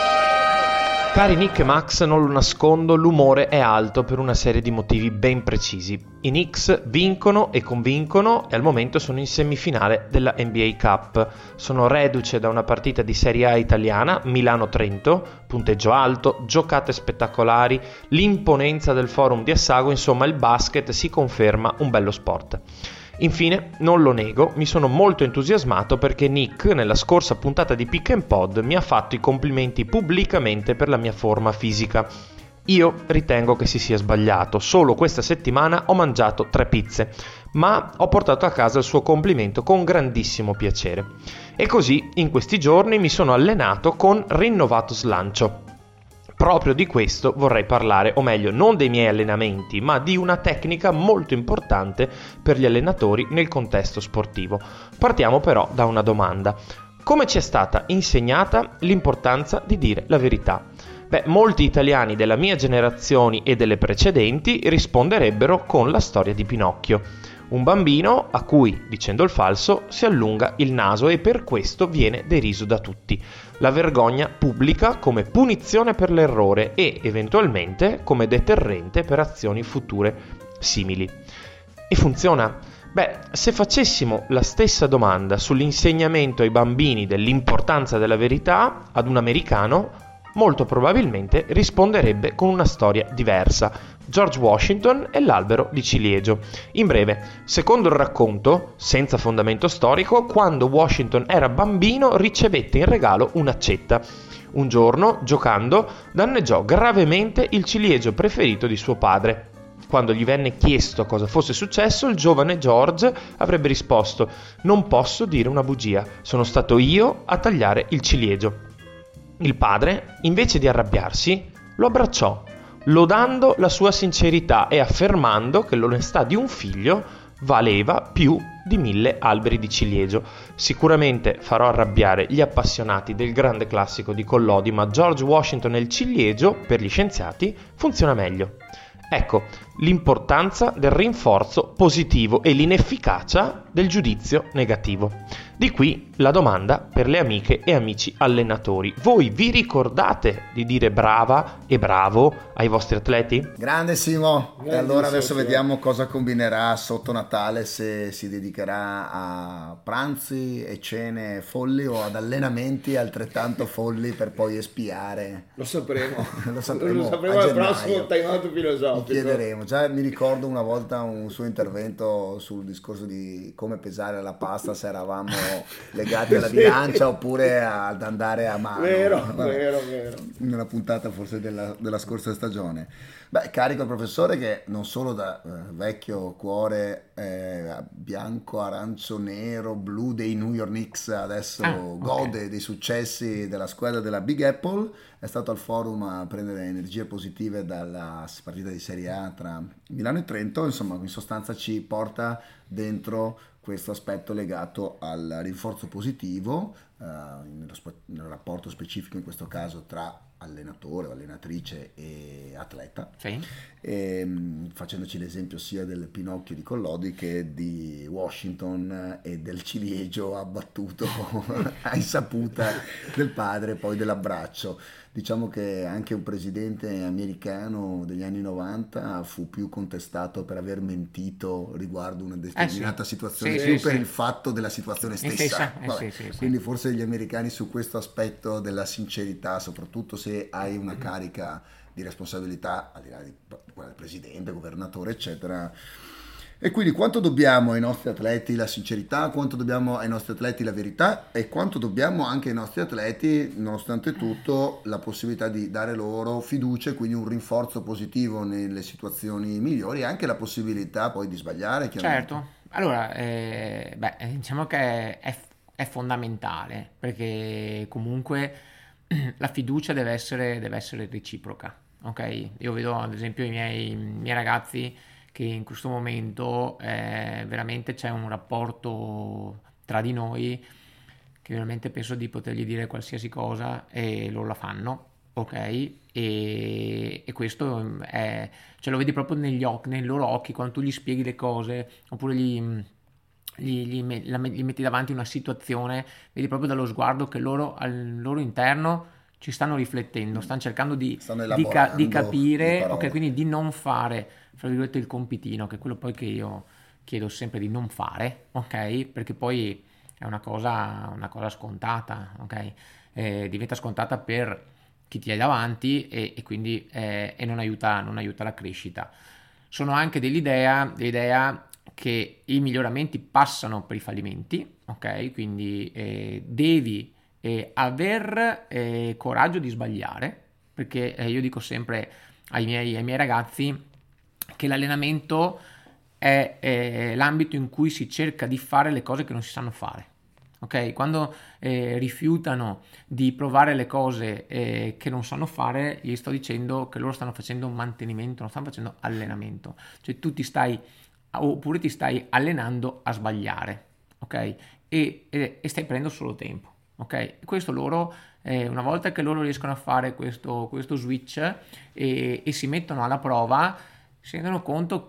Cari Nick e Max, non lo nascondo, l'umore è alto per una serie di motivi ben precisi. I Knicks vincono e convincono e al momento sono in semifinale della N B A Cup. Sono reduce da una partita di Serie A italiana, Milano-Trento, punteggio alto, giocate spettacolari, l'imponenza del forum di Assago, insomma il basket si conferma un bello sport. Infine, non lo nego, mi sono molto entusiasmato perché Nick, nella scorsa puntata di Pick and Pod, mi ha fatto i complimenti pubblicamente per la mia forma fisica. Io ritengo che si sia sbagliato, solo questa settimana ho mangiato tre pizze, ma ho portato a casa il suo complimento con grandissimo piacere. E così, in questi giorni, mi sono allenato con rinnovato slancio. Proprio di questo vorrei parlare, o meglio, non dei miei allenamenti, ma di una tecnica molto importante per gli allenatori nel contesto sportivo. Partiamo però da una domanda. Come ci è stata insegnata l'importanza di dire la verità? Beh, molti italiani della mia generazione e delle precedenti risponderebbero con la storia di Pinocchio. Un bambino a cui, dicendo il falso, si allunga il naso e per questo viene deriso da tutti. La vergogna pubblica come punizione per l'errore e, eventualmente, come deterrente per azioni future simili. E funziona? Beh, se facessimo la stessa domanda sull'insegnamento ai bambini dell'importanza della verità ad un americano, molto probabilmente risponderebbe con una storia diversa. George Washington e l'albero di ciliegio. In breve, secondo il racconto, senza fondamento storico, quando Washington era bambino ricevette in regalo un'accetta. Un giorno, giocando, danneggiò gravemente il ciliegio preferito di suo padre. Quando gli venne chiesto cosa fosse successo, il giovane George avrebbe risposto: «Non posso dire una bugia, sono stato io a tagliare il ciliegio». Il padre, invece di arrabbiarsi, lo abbracciò, lodando la sua sincerità e affermando che l'onestà di un figlio valeva più di mille alberi di ciliegio. Sicuramente farò arrabbiare gli appassionati del grande classico di Collodi, ma George Washington e il ciliegio, per gli scienziati, funziona meglio. Ecco, l'importanza del rinforzo positivo e l'inefficacia del giudizio negativo. Di qui la domanda per le amiche e amici allenatori. Voi vi ricordate di dire brava e bravo ai vostri atleti? Grande Simo, e allora adesso Simo. vediamo cosa combinerà sotto Natale, se si dedicherà a pranzi e cene folli o ad allenamenti altrettanto folli per poi espiare. Lo sapremo. Lo sapremo Lo sapremo a al gennaio. prossimo time out Gli filosofico. chiederemo. Già mi ricordo una volta un suo intervento sul discorso di come pesare la pasta, se eravamo legati alla Sì. bilancia oppure ad andare a mano. Vero, Vabbè. vero, vero. Nella puntata forse della, della scorsa stagione. Beh, carico il professore che non solo da eh, vecchio cuore eh, bianco, arancio, nero, blu dei New York Knicks adesso Ah, gode ok. dei successi della squadra della Big Apple, è stato al forum a prendere energie positive dalla partita di Serie A tra Milano e Trento, insomma in sostanza ci porta dentro questo aspetto legato al rinforzo positivo eh, nello sp- nel rapporto specifico in questo caso tra allenatore o allenatrice e atleta, Sì. e, mh, facendoci l'esempio sia del Pinocchio di Collodi che di Washington e del ciliegio abbattuto a insaputa del padre, poi dell'abbraccio. Diciamo che anche un presidente americano degli anni novanta fu più contestato per aver mentito riguardo una determinata Eh sì. situazione, Sì, più sì, per sì. il fatto della situazione stessa. stessa, eh, Vabbè, sì, sì, sì. quindi forse gli americani su questo aspetto della sincerità, soprattutto se hai una carica di responsabilità, al di là di quella del presidente, governatore, eccetera. E quindi quanto dobbiamo ai nostri atleti la sincerità, quanto dobbiamo ai nostri atleti la verità e quanto dobbiamo anche ai nostri atleti, nonostante tutto, la possibilità di dare loro fiducia e quindi un rinforzo positivo nelle situazioni migliori e anche la possibilità poi di sbagliare, chiaramente. Certo, allora, eh, beh, diciamo che è, è fondamentale, perché comunque la fiducia deve essere, deve essere reciproca, ok? Io vedo ad esempio i miei, i miei ragazzi che in questo momento eh, veramente c'è un rapporto tra di noi che veramente penso di potergli dire qualsiasi cosa e loro la fanno, ok? E, e questo è, cioè lo vedi proprio negli occhi, nei loro occhi, quando tu gli spieghi le cose oppure gli, gli, gli, me- la- gli metti davanti una situazione, vedi proprio dallo sguardo che loro al loro interno ci stanno riflettendo, stanno cercando di, Stanno di, ca- elaborando di le capire, parole. ok, quindi di non fare, fra virgolette, il compitino, che è quello poi che io chiedo sempre di non fare, ok? Perché poi è una cosa, una cosa scontata, ok? Eh, diventa scontata per chi ti hai davanti e, e quindi eh, e non aiuta, non aiuta la crescita. Sono anche dell'idea, dell'idea che i miglioramenti passano per i fallimenti, ok? Quindi eh, devi eh, aver eh, coraggio di sbagliare, perché eh, io dico sempre ai miei, ai miei ragazzi che l'allenamento è, è l'ambito in cui si cerca di fare le cose che non si sanno fare. Ok, quando eh, rifiutano di provare le cose eh, che non sanno fare, gli sto dicendo che loro stanno facendo un mantenimento, non stanno facendo allenamento. Cioè tu ti stai, oppure ti stai allenando a sbagliare, ok? E, e, e stai prendendo solo tempo, ok? E questo loro, eh, una volta che loro riescono a fare questo, questo switch e, e si mettono alla prova, si rendono conto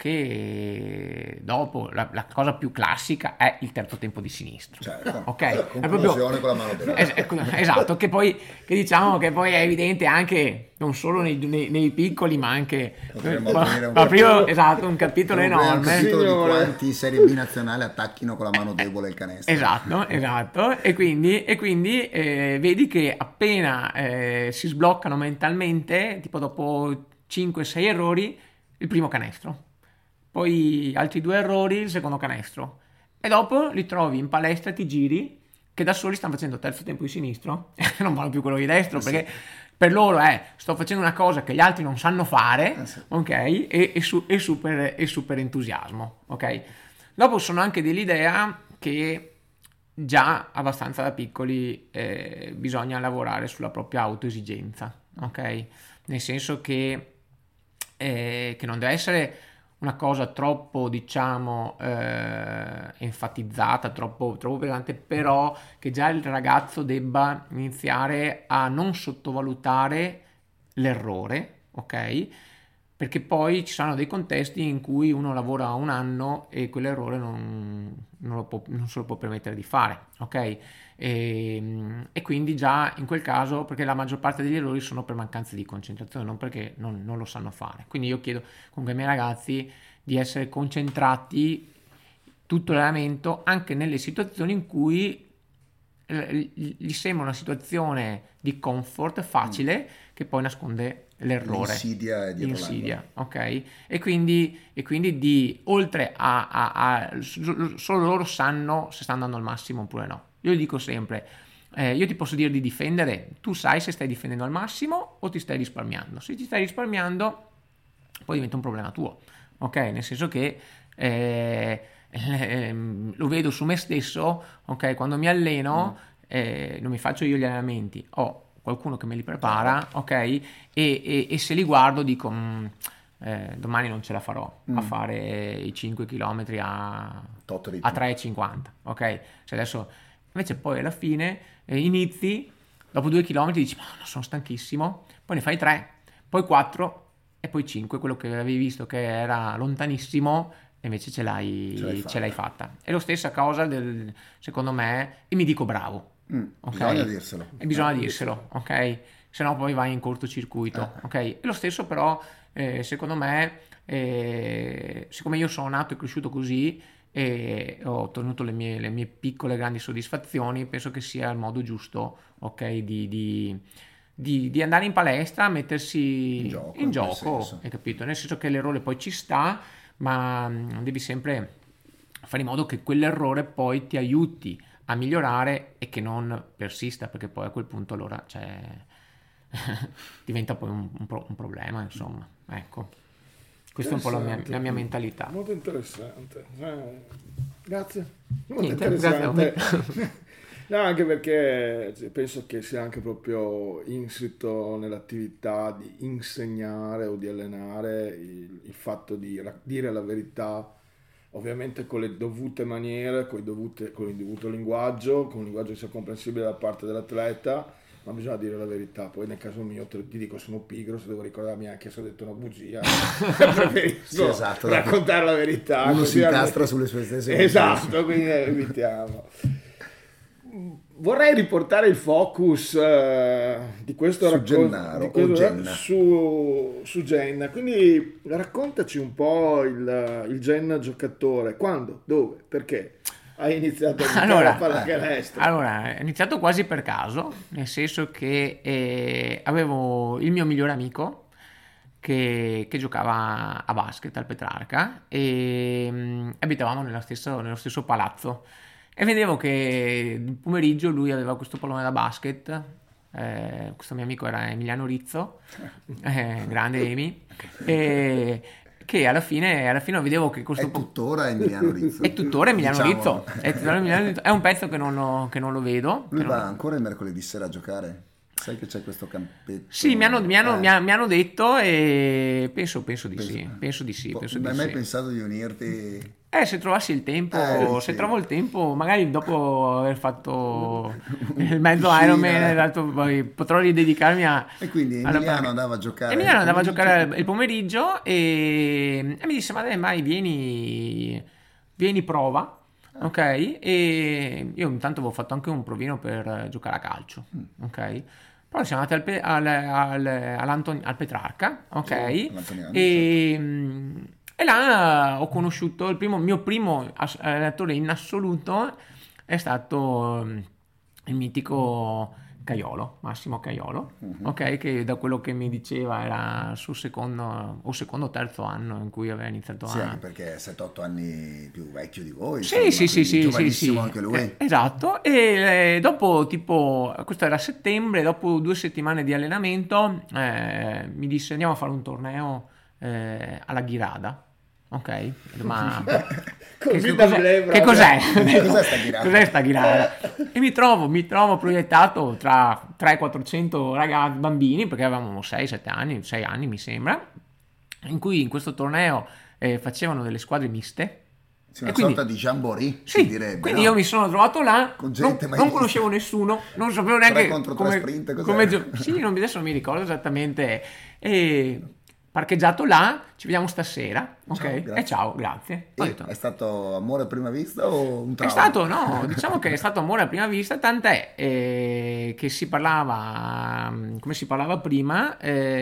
che dopo la, la cosa più classica è il terzo tempo di sinistro, Certo. ok? La È conclusione con la mano destra. es- ecco, esatto, che poi che diciamo che poi è evidente anche non solo nei, nei- nei piccoli ma anche Potremmo ma- aprire un ma prima- capitolo- esatto, un capitolo Potremmo aprire un enorme. capitolo di Signore. quanti in Serie B nazionale attacchino con la mano debole il canestro. Esatto, esatto, e quindi, e quindi eh, vedi che appena eh, si sbloccano mentalmente, tipo dopo cinque sei errori, il primo canestro, poi altri due errori, il secondo canestro, e dopo li trovi in palestra e ti giri che da soli stanno facendo terzo tempo di sinistro e non vanno più quello di destro, perché per loro è sto facendo una cosa che gli altri non sanno fare, Eh sì. ok? E, e, su- e super, e super entusiasmo, ok? Dopo sono anche dell'idea che già abbastanza da piccoli eh, bisogna lavorare sulla propria autoesigenza, ok? Nel senso che, eh, che non deve essere una cosa troppo, diciamo, eh, enfatizzata, troppo, troppo pesante, però che già il ragazzo debba iniziare a non sottovalutare l'errore, ok? Perché poi ci saranno dei contesti in cui uno lavora un anno e quell'errore non, non, lo può- non se lo può permettere di fare, ok? E, e quindi già in quel caso, perché la maggior parte degli errori sono per mancanza di concentrazione, non perché non, non lo sanno fare. Quindi io chiedo comunque ai miei ragazzi di essere concentrati tutto l'allenamento anche nelle situazioni in cui eh, gli sembra una situazione di comfort facile che poi nasconde l'errore. L'insidia è dietro L'insidia, ok? E quindi, e quindi di, oltre a, a- a- s- solo loro sanno se stanno andando al massimo oppure no. Io gli dico sempre, eh, io ti posso dire di difendere, tu sai se stai difendendo al massimo o ti stai risparmiando. Se ti stai risparmiando, poi diventa un problema tuo, ok? Nel senso che eh, ehm, lo vedo su me stesso, ok? Quando mi alleno, eh, non mi faccio io gli allenamenti, ho qualcuno che me li prepara, ok? E, e- e se li guardo dico, "Mm, eh, domani non ce la farò a fare i cinque chilometri a, Tot ritmo. a tre e cinquanta, ok? Cioè adesso, invece poi alla fine eh, inizi, dopo due chilometri dici, ma sono stanchissimo, poi ne fai tre, poi quattro e poi cinque, quello che avevi visto che era lontanissimo e invece ce l'hai, Ce l'hai ce l'hai fatta. È la stessa cosa del, secondo me, e mi dico bravo. Mm, ok? bisogna dirselo. E bisogna Eh, dirselo, ok? Se no poi vai in cortocircuito, ok? E lo stesso però, eh, secondo me, eh, siccome io sono nato e cresciuto così e ho ottenuto le mie, le mie piccole grandi soddisfazioni, penso che sia il modo giusto, ok? Di, di- di, di andare in palestra, mettersi In gioco, in in quel gioco, senso. hai capito? Nel senso che l'errore poi ci sta, ma mh, devi sempre fare in modo che quell'errore poi ti aiuti a migliorare e che non persista, perché poi a quel punto allora cioè, diventa poi un, un pro- un problema, insomma. Ecco, questa è un po' la mia, la mia mentalità. Molto interessante. Eh, grazie. Molto Niente, grazie a interessante. No, anche perché penso che sia anche proprio insito nell'attività di insegnare o di allenare il, il fatto di ra- dire la verità, ovviamente con le dovute maniere, con, i dovute- con il dovuto linguaggio, con un linguaggio che sia comprensibile da parte dell'atleta, ma bisogna dire la verità. Poi nel caso mio te- ti dico sono pigro, se devo ricordarmi anche se ho detto una bugia, preferisco Sì, esatto, raccontare la verità. Uno così si almeno- incastra sulle sue stesse Esatto, quindi evitiamo. Vorrei riportare il focus eh, di questo Su racconto Gennaro di questo- o Genna. su, su Genna. Quindi raccontaci un po' il, il Genna giocatore. Quando, dove, perché hai iniziato a giocare Allora, a pallacanestro? Allora, è iniziato quasi per caso, nel senso che eh, avevo il mio migliore amico che, che giocava a basket al Petrarca e mm, abitavamo nella stessa- nello stesso palazzo e vedevo che il pomeriggio lui aveva questo pallone da basket. Eh, questo mio amico era Emiliano Rizzo, eh, grande Emi, e che alla fine, alla fine vedevo che questo È tuttora Emiliano Rizzo. è tuttora Emiliano Diciamolo. Rizzo. È, tuttora Emiliano Rizzo. È un pezzo che non, ho- che non lo vedo. Lui che non- va ancora il mercoledì sera a giocare? Sai che c'è questo campetto? Sì, mi hanno, mi hanno- Eh, mi ha- mi hanno detto e penso, penso di penso- sì. Penso di sì. po- Penso non di hai mai sì. pensato di unirti? Eh, se trovassi il tempo, Eh, se sì. trovo il tempo, magari dopo aver fatto il mezzo Piscina. Ironman, esatto, poi potrò ridedicarmi a... E quindi alla Emiliano palca- andava a giocare Emiliano il andava a pomeriggio? giocare il pomeriggio e, e mi disse, ma dai, mai vieni, vieni prova, ok? E io intanto avevo fatto anche un provino per giocare a calcio, ok? Poi siamo andati al, Pe- al, al, all'Anton- al Petrarca, ok? Sì, all'Antoniano, E, mm, e là ho conosciuto il primo, mio primo ass- allenatore in assoluto è stato mm, il mitico Caiolo, Massimo Caiolo, ok? Che da quello che mi diceva era il suo secondo o secondo o terzo anno in cui aveva iniziato Sì, a... anche perché è sette otto anni più vecchio di voi. Sì, insomma, sì, sì, quindi sì, sì, giovanissimo sì. anche lui. Eh, esatto. E eh, dopo tipo, questo era a settembre, dopo due settimane di allenamento, eh, mi disse andiamo a fare un torneo eh, alla Ghirada. Ok? Ma Così che, da cos'è? plebra, Che cos'è? Cos'è sta Ghirada? Cos'è sta Ghirada? E mi trovo, mi trovo proiettato tra trecento quattrocento ragazzi, bambini, perché avevamo sei sette anni, sei anni mi sembra, in cui in questo torneo eh, facevano delle squadre miste. Sì, una E quindi- sorta di jamboree, si Sì, direbbe. quindi no? io mi sono trovato là, Con gente non, mai non vista. conoscevo nessuno, non sapevo neanche Tre contro tre come, sprint, cos'era? come gio- sì, non, adesso non mi ricordo esattamente. E parcheggiato là, ci vediamo stasera, ok? Ciao, grazie. E ciao, grazie. Ho E detto, è stato amore a prima vista o un è trauma? stato, no, diciamo che è stato amore a prima vista, tant'è eh, che si parlava, mm, come si parlava prima,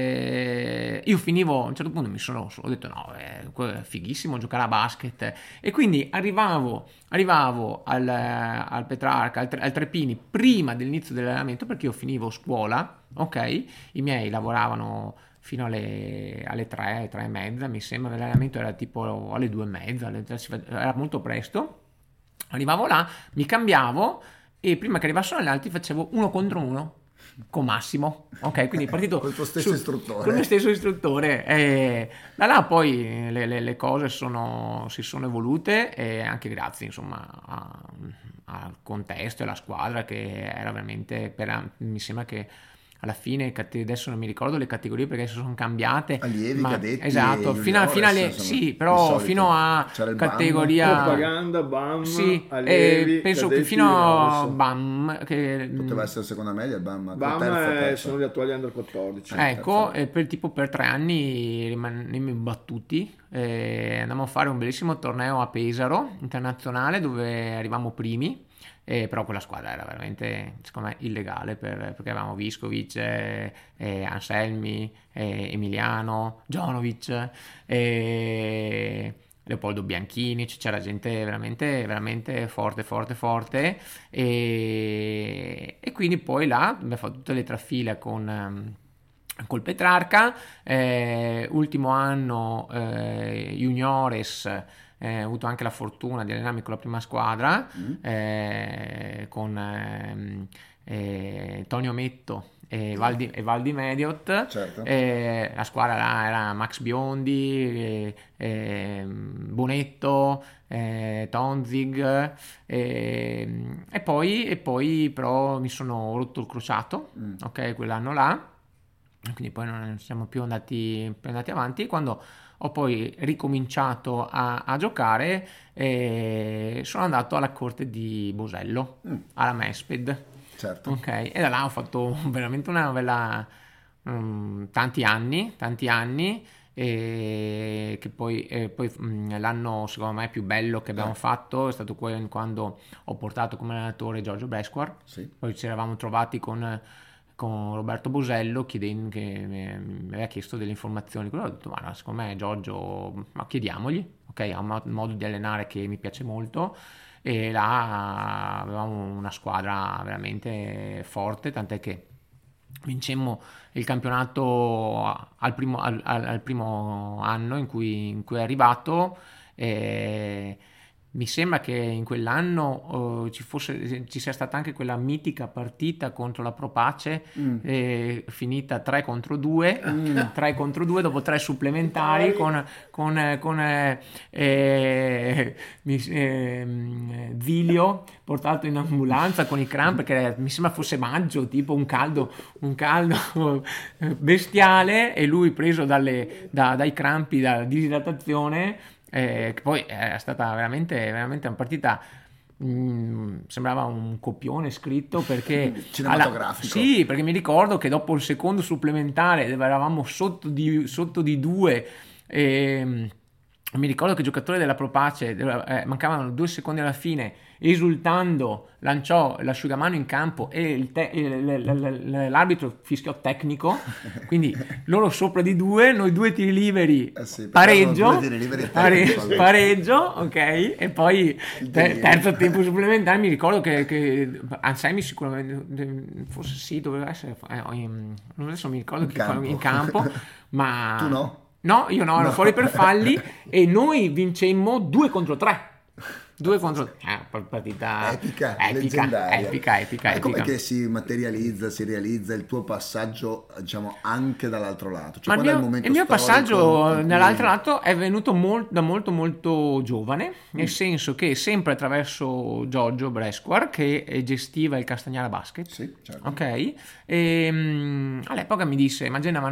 eh, io finivo, a un certo punto mi sono, ho detto no, è fighissimo giocare a basket, e quindi arrivavo, arrivavo al, al Petrarca, al, Tre- al Trepini, prima dell'inizio dell'allenamento, perché io finivo scuola, ok? I miei lavoravano fino alle, alle tre, tre e mezza, mi sembra, l'allenamento era tipo alle due e mezza, alle tre, si fa- era molto presto. Arrivavo là, mi cambiavo e prima che arrivassero gli altri facevo uno contro uno con Massimo, ok? Quindi partito Col tuo stesso istruttore. con lo stesso istruttore. E da là poi le, le- le cose sono, si sono evolute, e anche grazie insomma a- al contesto e alla squadra, che era veramente per, mi sembra che alla fine, cate- adesso non mi ricordo le categorie perché sono cambiate, Allievi, ma- cadetti esatto, e fino a, fino alle, juniores, insomma, sì, di però solito. fino a C'era il BAM. categoria Propaganda, BAM, sì, allievi, eh, penso che cadetti, fino a adesso. BAM che, Poteva essere seconda media il BAM. BAM terza, è- terza. sono gli attuali under quattordici. ecco, e per tipo per tre anni rimanemmo imbattuti, eh, andammo a fare un bellissimo torneo a Pesaro internazionale dove arrivavamo primi, eh, però quella squadra era veramente secondo me illegale, per- perché avevamo Viscovic, eh, eh, Anselmi, eh, Emiliano, Jonovic, eh, Leopoldo Bianchini, c- c'era gente veramente, veramente forte, forte, forte, e, e quindi poi là abbiamo fatto tutte le trafile con... ehm, col Petrarca, eh, ultimo anno eh, juniores, eh, ho avuto anche la fortuna di allenarmi con la prima squadra, Mm. eh, con ehm, eh, Tonio Metto e Valdi, e Valdi Mediot. Certo. Eh, la squadra là era Max Biondi, eh, eh, Bonetto, eh, Tonzig, eh, e poi, e poi però mi sono rotto il crociato, Mm. ok, quell'anno là, quindi poi non siamo più andati, più andati avanti. Quando ho poi ricominciato a, a giocare, eh, sono andato alla corte di Bosello, Mm. alla Mesped, Certo. ok, e da là ho fatto veramente una bella, mm, tanti anni, tanti anni, e che poi, eh, poi mm, l'anno secondo me più bello che abbiamo Eh. fatto è stato quello in quando ho portato come allenatore Giorgio Bresquar. Sì. Poi ci eravamo trovati con, con Roberto Bosello, chiedendo, che mi, mi aveva chiesto delle informazioni. Quello ho detto, ma no, secondo me Giorgio, ma chiediamogli, ok, ha un mo- modo di allenare che mi piace molto, e là avevamo una squadra veramente forte, tant'è che vincemmo il campionato al primo, al, al- al primo anno in cui, in cui è arrivato. E mi sembra che in quell'anno eh, ci fosse, ci sia stata anche quella mitica partita contro la Propace, Mm. eh, finita tre contro due, Mm. tre contro due dopo tre supplementari, con, con, con eh, eh, mi- ehm, Zilio portato in ambulanza con i crampi, perché mi sembra fosse maggio, tipo un caldo, un caldo bestiale, e lui preso dalle- da- dai crampi, da disidratazione, eh, che poi è stata veramente, veramente una partita. mm, sembrava un copione scritto, perché Cinematografico. alla- sì, perché mi ricordo che dopo il secondo supplementare, dove eravamo sotto di, sotto di due, ehm, mi ricordo che il giocatore della Propace, eh, mancavano due secondi alla fine, esultando lanciò l'asciugamano in campo, e il te- il- l- l- l- l'arbitro fischiò tecnico, quindi loro sopra di due, noi due tiri liberi, Eh sì, perché pareggio, erano due tiri liberi pare- tecnico, allora. pareggio, ok, e poi Il te- delirio. terzo tempo supplementare. Mi ricordo che, che Anselmi sicuramente, forse sì, doveva essere, eh, in- adesso mi ricordo In che campo. in campo, ma Tu no? no, io no, ero No. fuori per falli, e noi vincemmo due contro tre. Due contro eh, partita Epica, epica, leggendaria. epica, epica, E com'è epica. che si materializza, si realizza il tuo passaggio, diciamo, anche dall'altro lato? Cioè, Ma il qual è mio, il momento il mio storico passaggio in cui- nell'altro lato è venuto mol- da molto molto giovane, nel senso che sempre attraverso Giorgio Bresquar, che eh, gestiva il Castagnara Basket. Sì, certo. Ok, e, mm, all'epoca mi disse: ma Genna, ma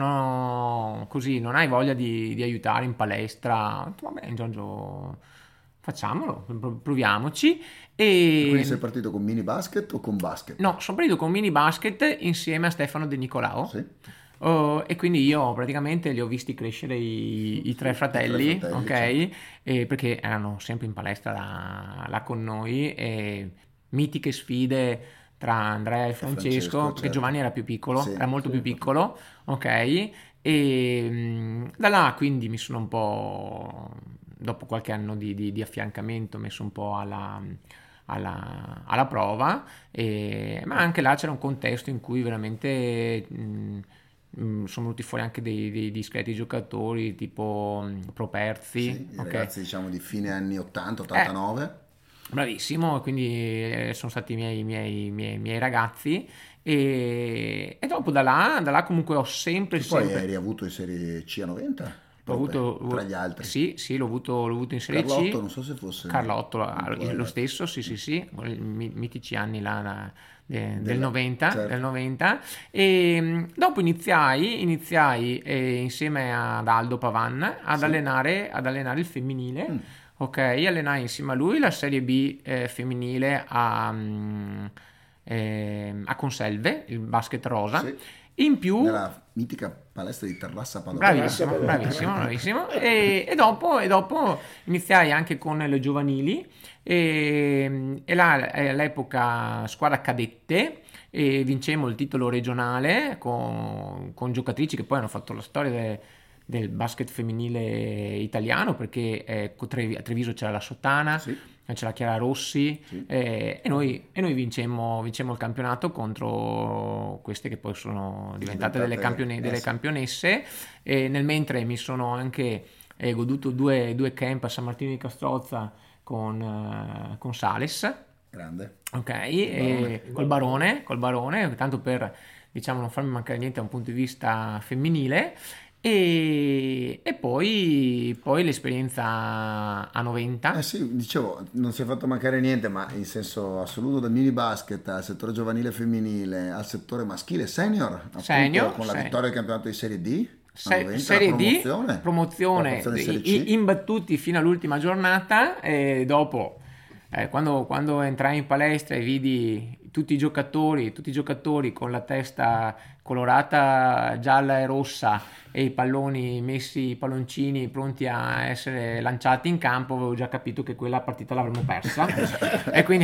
no, così non hai voglia di, di aiutare in palestra? Ho detto, va bene Giorgio, facciamolo, prov- proviamoci. E Quindi sei partito con mini basket o con basket? no, sono partito con mini basket insieme a Stefano De Nicolao. Sì. Oh, e quindi io praticamente li ho visti crescere i, i tre fratelli, I tre fratelli, ok? certo. E perché erano sempre in palestra là, là con noi, e mitiche sfide tra Andrea e Francesco, Francesco, perché certo. Giovanni era più piccolo, Sì, era molto sì, più piccolo, ok? E mh, da là quindi mi sono un po', dopo qualche anno di, di- di affiancamento, messo un po' alla, alla, alla prova, e- ma anche là c'era un contesto in cui veramente mh, mh, sono venuti fuori anche dei, dei discreti giocatori tipo mh, Properzi, Sì, i ok? ragazzi, diciamo, di fine anni ottanta ottantanove. Bravissimo, quindi eh, sono stati i miei, miei, miei, miei ragazzi, e, e dopo da là, da là comunque ho sempre, Poi sempre hai avuto in Serie C a novanta? l'ho avuto, tra gli altri. Sì, sì, l'ho avuto, l'ho avuto in Serie Carlotto, C. non so se fosse... Carlotto, un tuo lo ragazzo. stesso, sì, sì, sì, i mi- mitici anni là da- de- del, Della- novanta, certo. del novanta. E mh, dopo iniziai, iniziai eh, insieme ad Aldo Pavan ad, Sì. allenare, ad allenare il femminile. Mm. Ok, allenai insieme a lui la Serie B eh, femminile a, mm, ehm, a Conselve, il basket rosa. Sì. In più, Nella mitica palestra di Terrassa Padova. bravissimo, bravissimo, bravissimo. E, e dopo, e dopo iniziai anche con le giovanili, e, e là eh, all'epoca squadra cadette, e vincemmo il titolo regionale con, con giocatrici che poi hanno fatto la storia de- del basket femminile italiano, perché eh, a Treviso c'era la Sottana, Sì. c'era la Chiara Rossi, Sì. eh, e noi, e noi vincemmo, vincemmo il campionato contro queste che poi sono diventate, Diventate- delle, campione- eh, delle sì. campionesse, e nel mentre mi sono anche eh, goduto due, due camp a San Martino di Castrozza con, eh, con Sales, Grande. ok, e col Barone, col Barone, tanto per, diciamo, non farmi mancare niente da un punto di vista femminile. E, e poi, poi l'esperienza a novanta. Eh sì, dicevo, non si è fatto mancare niente, ma in senso assoluto, dal mini basket al settore giovanile femminile al settore maschile senior, appunto, Senior, con la sì. vittoria del campionato di Serie D, Se- a novanta, Serie la D, promozione, promozione, la promozione Serie C. i- imbattuti fino all'ultima giornata, e dopo, eh, quando, quando entrai in palestra e vidi tutti i giocatori, tutti i giocatori con la testa colorata gialla e rossa e i palloni messi, i palloncini pronti a essere lanciati in campo, avevo già capito che quella partita l'avremmo persa. E quindi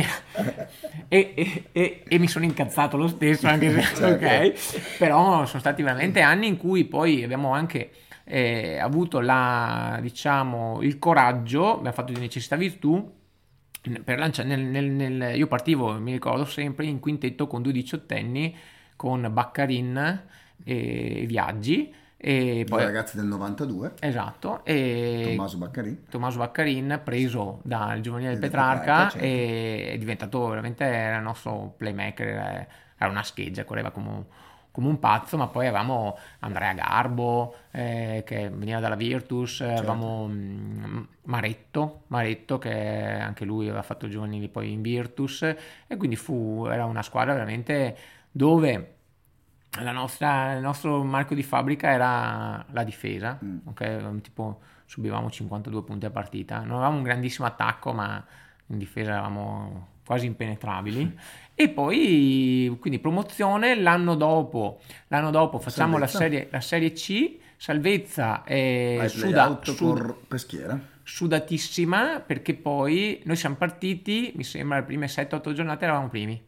e, e- e- e mi sono incazzato lo stesso, anche se ok, però sono stati veramente anni in cui poi abbiamo anche eh, avuto la, diciamo, il coraggio, abbiamo fatto di necessità virtù per lanciare nel, nel- nel- io partivo, mi ricordo sempre, in quintetto con due diciottenni, con Baccarin e Viaggi, e Poi poi ragazzi del novantadue, esatto, e Tommaso Baccarin. Tommaso Baccarin, preso dal giovanile del Del Petrarca, Petrarca, certo. e è diventato veramente, era il nostro playmaker, era era una scheggia, correva come un, come un pazzo. Ma poi avevamo Andrea Garbo, eh, che veniva dalla Virtus, Certo. avevamo mm, Maretto, Maretto che anche lui aveva fatto giovanili poi in Virtus, e quindi fu, era una squadra veramente dove la nostra, il nostro marchio di fabbrica era la difesa, Mm. ok? Tipo subivamo cinquantadue punti a partita, non avevamo un grandissimo attacco, ma in difesa eravamo quasi impenetrabili. E poi quindi promozione l'anno dopo, l'anno dopo facciamo la Salvezza. serie, la serie C, Salvezza è Ai suda, playout sud- con Peschiera. sudatissima, perché poi noi siamo partiti, mi sembra, le prime sette otto giornate eravamo primi,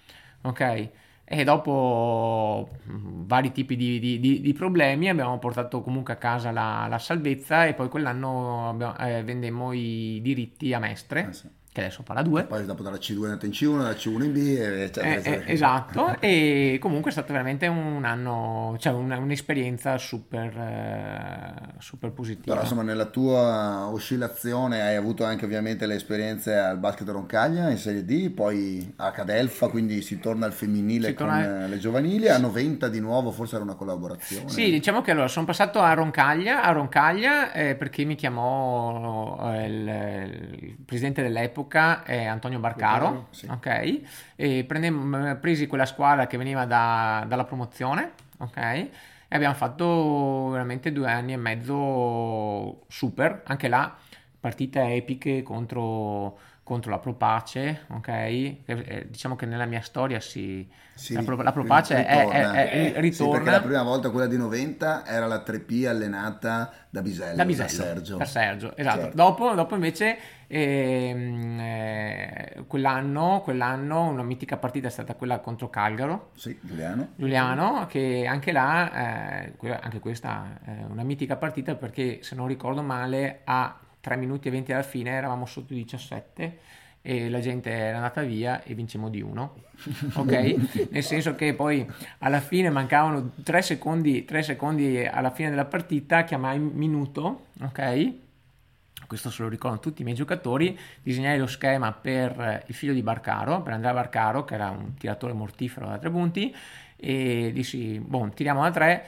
ok? E dopo mh, vari tipi di, di- di- di problemi abbiamo portato comunque a casa la, la salvezza, e poi quell'anno abbiamo- eh, vendemmo i diritti a Mestre, Eh sì. che adesso fa la due. Poi dopo dalla C due è andata in C uno, dalla C uno in B, e eccetera, Eh, eccetera. eh, esatto, e comunque è stato veramente un anno, cioè un- un'esperienza super, eh, super positiva. Però insomma nella tua oscillazione hai avuto anche ovviamente le esperienze al basket Roncaglia in Serie D, poi a Cadelfa, quindi si torna al femminile Si con torna- eh, le giovanili, a novanta di nuovo forse era una collaborazione. Sì, diciamo che allora sono passato a Roncaglia, a Roncaglia eh, perché mi chiamò eh, il, il presidente dell'epoca, eh, Antonio Barcaro, Barcaro, sì. ok? E prendemmo, presi quella squadra che veniva da- dalla promozione, ok? E abbiamo fatto veramente due anni e mezzo super, anche là partite epiche contro, contro la Propace, ok? Che, eh, diciamo che nella mia storia si... Sì, la, Pro- la Propace è, ritorna. è- è- Sì, ritorna. perché la prima volta, quella di novanta, era la tre P allenata da Bisello, Da Bisello, Sergio. da Sergio, esatto. Certo. Dopo, dopo invece ehm, eh, quell'anno, quell'anno una mitica partita è stata quella contro Calgaro, Sì, Giuliano. Giuliano, che anche là, eh, que- anche questa è una mitica partita, perché se non ricordo male a tre minuti e venti alla fine eravamo sotto diciassette e la gente era andata via e vincemmo di uno, ok? Nel senso che poi alla fine mancavano tre secondi, tre secondi alla fine della partita, chiamai minuto, ok? Questo se lo ricordano tutti i miei giocatori, disegnai lo schema per il figlio di Barcaro, per Andrea Barcaro, che era un tiratore mortifero da tre punti, e dissi, boh, tiriamo da tre,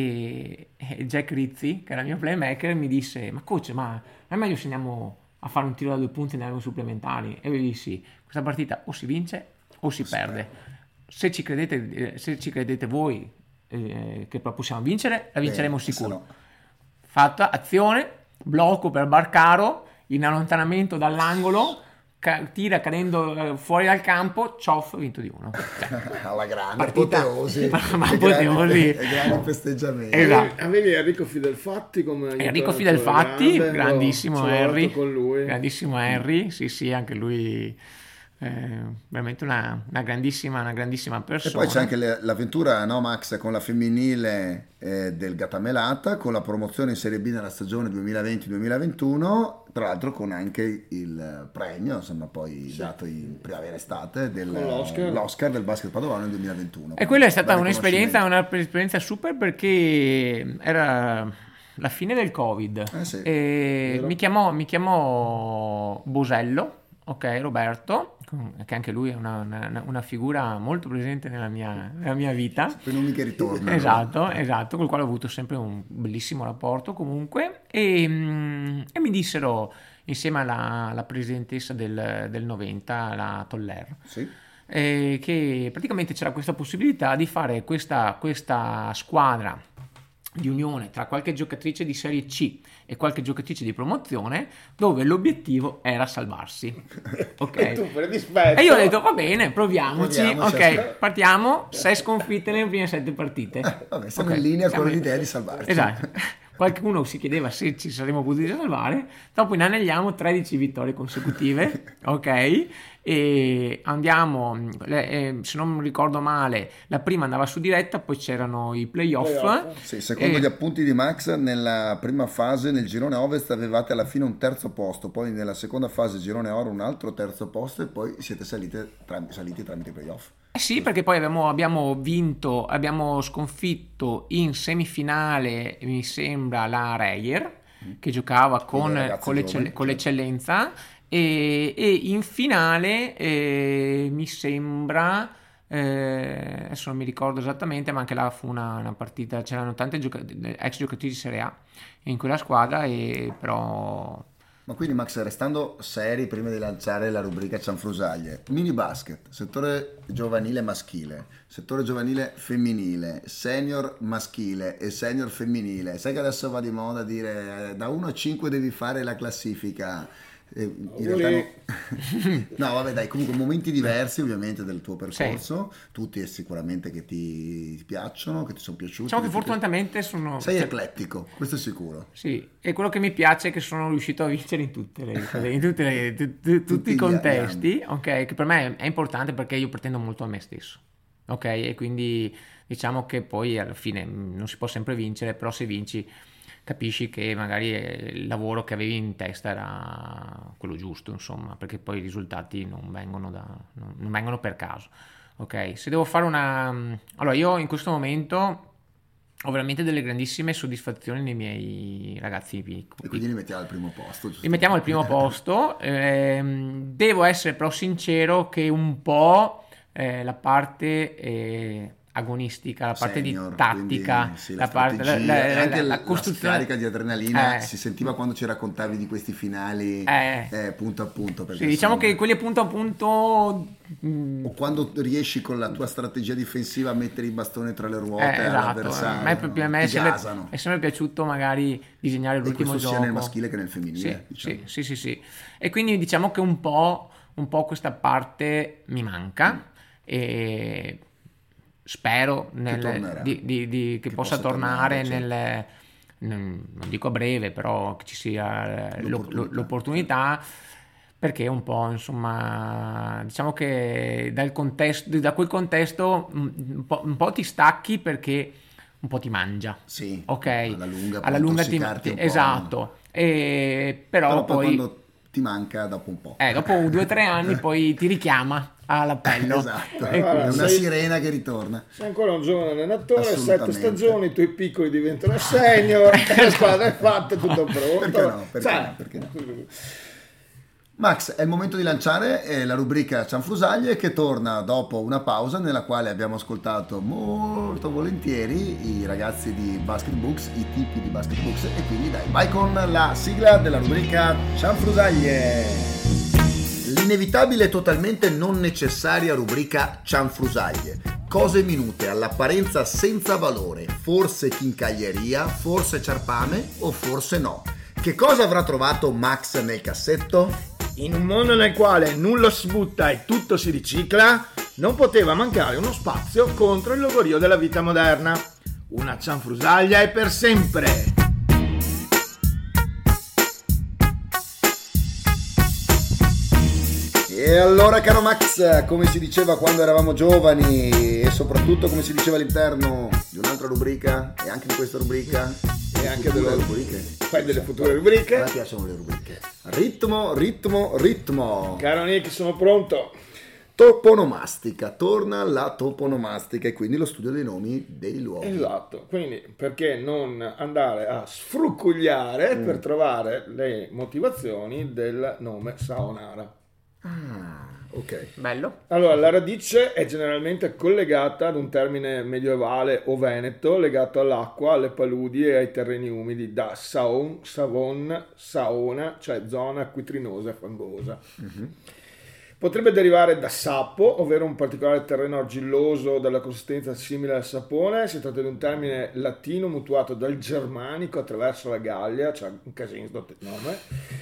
e e Jack Rizzi, che era il mio playmaker, mi disse, ma coach, ma è meglio se andiamo a fare un tiro da due punti e andiamo supplementari? E io gli dissi, questa partita o si vince o si perde. Se ci credete, eh, se ci credete voi eh, che possiamo vincere, la vinceremo Bene, se sicuro. no. Fatta, azione, blocco per Barcaro, in allontanamento dall'angolo, ca- tira cadendo eh, fuori dal campo, cioff, vinto di uno. Cioè, Alla grande, Partita- apoteosi, ma e apoteosi. grandi, e grandi festeggiamenti. Esatto. Avevi Enrico Fidelfatti come Enrico aiutante, Fidelfatti, grande, grandissimo ho lavorato Harry, con lui. grandissimo Harry, sì sì, anche lui eh, veramente una, una grandissima una grandissima E persona. poi c'è anche le- l'avventura, no, Max, con la femminile eh, del Gattamelata, con la promozione in Serie B nella stagione duemilaventi duemilaventuno, tra l'altro con anche il premio, insomma, poi dato in primavera-estate del, Con l'Oscar. l'Oscar del basket padovano nel duemilaventuno. E quella è stata Bel un'esperienza, riconoscimento. un'esperienza super, perché era la fine del Covid. Eh sì, E vero. mi chiamò, mi chiamò Bosello, ok, Roberto, che anche lui è una, una- una figura molto presente nella mia, nella mia vita. Quei nomi che ritornano. Esatto, esatto, col quale ho avuto sempre un bellissimo rapporto comunque, e, mm, e mi dissero, insieme alla, alla presidentessa del, del novanta, la Toller, Sì. eh, che praticamente c'era questa possibilità di fare questa, questa squadra di unione tra qualche giocatrice di Serie C e qualche giocatrice di promozione, dove l'obiettivo era salvarsi. Ok? E tu per dispetto. E io ho detto va bene, proviamoci. Proviamoci, Ok, aspetta. partiamo. Sei sconfitte nelle prime sette partite. Vabbè, siamo Ok, in linea siamo con in- l'idea di salvarci. Esatto. Qualcuno si chiedeva se ci saremmo potuti salvare. Dopo inanelliamo tredici vittorie consecutive, ok? E andiamo, le- eh, se non mi ricordo male, la prima andava su diretta, poi c'erano i playoff. Playoff. Sì, secondo E- gli appunti di Max, nella prima fase nel girone ovest avevate alla fine un terzo posto, poi nella seconda fase girone oro un altro terzo posto e poi siete salite tra- saliti tramite i playoff. Eh sì, perché poi abbiamo, abbiamo vinto, abbiamo sconfitto in semifinale, mi sembra, la Reyer, che giocava con, le ragazze con, l'eccell- giovani, con certo. l'eccellenza, e, e in finale eh, mi sembra, eh, adesso non mi ricordo esattamente, ma anche là fu una, una partita, c'erano tante gioca- ex giocatrici di Serie A in quella squadra, e però... Ma quindi Max, restando seri prima di lanciare la rubrica Cianfrusaglie, mini basket, settore giovanile maschile, settore giovanile femminile, senior maschile e senior femminile, sai che adesso va di moda dire eh, da uno a cinque devi fare la classifica. Eh, in realtà no. No, vabbè, dai, comunque momenti diversi ovviamente del tuo percorso, tutti e sicuramente che ti piacciono, che ti sono piaciuti. Diciamo che che ti- fortunatamente sono... sei cioè, eclettico, questo è sicuro. sì, e quello che mi piace è che sono riuscito a vincere in tutte le, in tutte le- tu- tu- tutti Tutti i gli contesti, ok? Che per me è importante, perché io pretendo molto a me stesso, ok? E quindi diciamo che poi alla fine mh, non si può sempre vincere, però se vinci capisci che magari eh, il lavoro che avevi in testa era quello giusto, insomma, perché poi i risultati non vengono, da, non, non vengono per caso, ok? Se devo fare una... Allora, io in questo momento ho veramente delle grandissime soddisfazioni nei miei ragazzi piccoli. E quindi li mettiamo al primo posto, giusto? Li mettiamo al primo posto. Ehm, devo essere però sincero che un po' eh, la parte eh, agonistica, la parte Senior, di tattica, quindi, sì, la la parte la, strategia, la- e la- anche la la costruzione scarica di adrenalina Eh. si sentiva quando ci raccontavi di questi finali Eh. eh, punto a punto, perché Sì, diciamo insomma, che quelli a punto a punto mh, o quando riesci con la tua strategia difensiva a mettere i bastoni tra le ruote eh, esatto. all'avversario, A me, proprio- a me è, ti sempre, gasano. è sempre piaciuto magari disegnare E l'ultimo questo gioco. sia nel maschile che nel Sì, femminile, diciamo. sì, sì, sì, sì. E quindi diciamo che un po', un po' questa parte mi manca, e spero nel- tornerà. di, di- di- che, Che possa, possa tornare, tornare, nel, non non dico a breve, però che ci sia eh, l'op- L'opportunità. l'opportunità, perché un po', insomma, diciamo che dal contesto, da quel contesto un un po', un po' ti stacchi, perché un po' ti mangia. Sì, Ok, alla lunga può alla lunga ti, intossicarti ti- un po'. esatto. E, però, Però poi poi, quando ti manca dopo un po'. eh, dopo due o tre anni poi ti richiama all'appello. Esatto, E è Guarda, una sei- sirena che ritorna. Sei ancora un giovane allenatore, sette Assolutamente. stagioni, i tuoi piccoli diventano senior, la squadra è fatta, tutto pronto. Perché no? Perché Sai, no? Perché no? Max, è il momento di lanciare eh, la rubrica Cianfrusaglie, che torna dopo una pausa nella quale abbiamo ascoltato molto volentieri i ragazzi di Basket Books, i tipi di Basket Books, e quindi dai, vai con la sigla della rubrica Cianfrusaglie. L'inevitabile e totalmente non necessaria rubrica Cianfrusaglie. Cose minute all'apparenza senza valore, forse chincaglieria, forse ciarpame o forse no. Che cosa avrà trovato Max nel cassetto? in un mondo nel quale nulla si butta e tutto si ricicla, non poteva mancare uno spazio contro il logorio della vita moderna. Una cianfrusaglia è per sempre! E allora, caro Max, come si diceva quando eravamo giovani e soprattutto come si diceva all'interno di un'altra rubrica e anche di questa rubrica E anche future delle rubriche, Poi delle future rubriche. a me piacciono le rubriche. Ritmo, ritmo, ritmo. Caro Nick, sono pronto. Toponomastica, torna la toponomastica e quindi lo studio dei nomi dei luoghi. Esatto, quindi perché non andare a sfrucugliare per trovare le motivazioni del nome Saonara. Ah, ok. Bello. Allora, la radice è generalmente collegata ad un termine medievale o veneto legato all'acqua, alle paludi e ai terreni umidi, da saon, savon, saona, cioè zona acquitrinosa e fangosa. Potrebbe derivare da sapo, ovvero un particolare terreno argilloso dalla consistenza simile al sapone. Si tratta di un termine latino mutuato dal germanico attraverso la Gallia, cioè un casino il nome.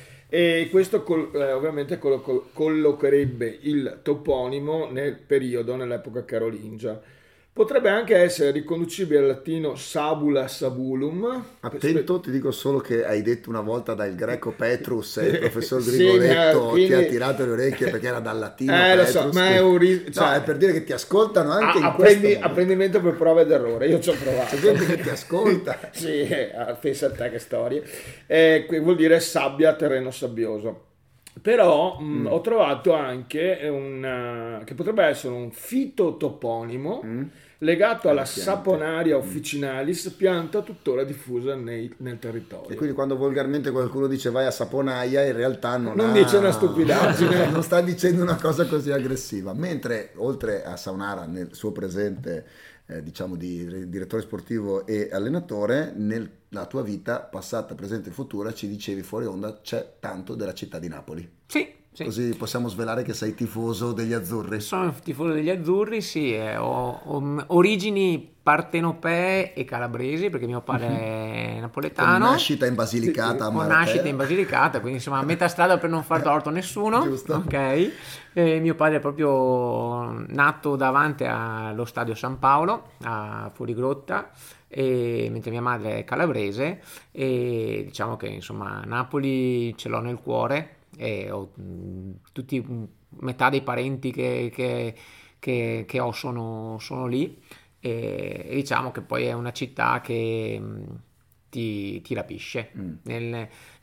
E questo col- eh, ovviamente collo- collocherebbe il toponimo nel periodo, nell'epoca carolingia. Potrebbe anche essere riconducibile al latino sabula sabulum. Attento, ti dico solo che hai detto una volta dal greco Petrus e il professor Sì, Grigoletto ma quindi- ti ha tirato le orecchie perché era dal latino Eh, lo Petrus, so, ma quindi- è un ri- No, cioè- è per dire che ti ascoltano anche Ah, in apprendi- questo modo. apprendimento per prova ed errore, io ci ho provato. C'è gente che ti ascolta. Sì, eh, pensa a te che storie. Eh, que- vuol dire sabbia, terreno sabbioso. Però mh, ho trovato anche un, eh, che potrebbe essere un fitotoponimo legato alla piante. Saponaria officinalis, pianta tuttora diffusa nei- nel territorio. E quindi quando volgarmente qualcuno dice vai a Saponaia, in realtà non, Non ha- dice una stupidaggine. non sta dicendo una cosa così aggressiva. Mentre oltre a Saonara nel suo presente, eh, diciamo di direttore sportivo e allenatore, nella tua vita passata, presente e futura, ci dicevi fuori onda, c'è tanto della città di Napoli. Sì, sì. Così possiamo svelare che sei tifoso degli azzurri. Sono tifoso degli azzurri, sì, eh, ho, ho origini partenopee e calabresi perché mio padre è Con napoletano. nascita in Basilicata a Con Maratea. nascita in Basilicata, quindi insomma a metà strada per non far torto a nessuno. Giusto. Ok. E mio padre è proprio nato davanti allo stadio San Paolo a Fuorigrotta, e mentre mia madre è calabrese, e diciamo che insomma Napoli ce l'ho nel cuore e ho mh, tutti mh, metà dei parenti che, che- che- che ho sono, sono lì, e, e diciamo che poi è una città che mh, ti, ti rapisce, nel-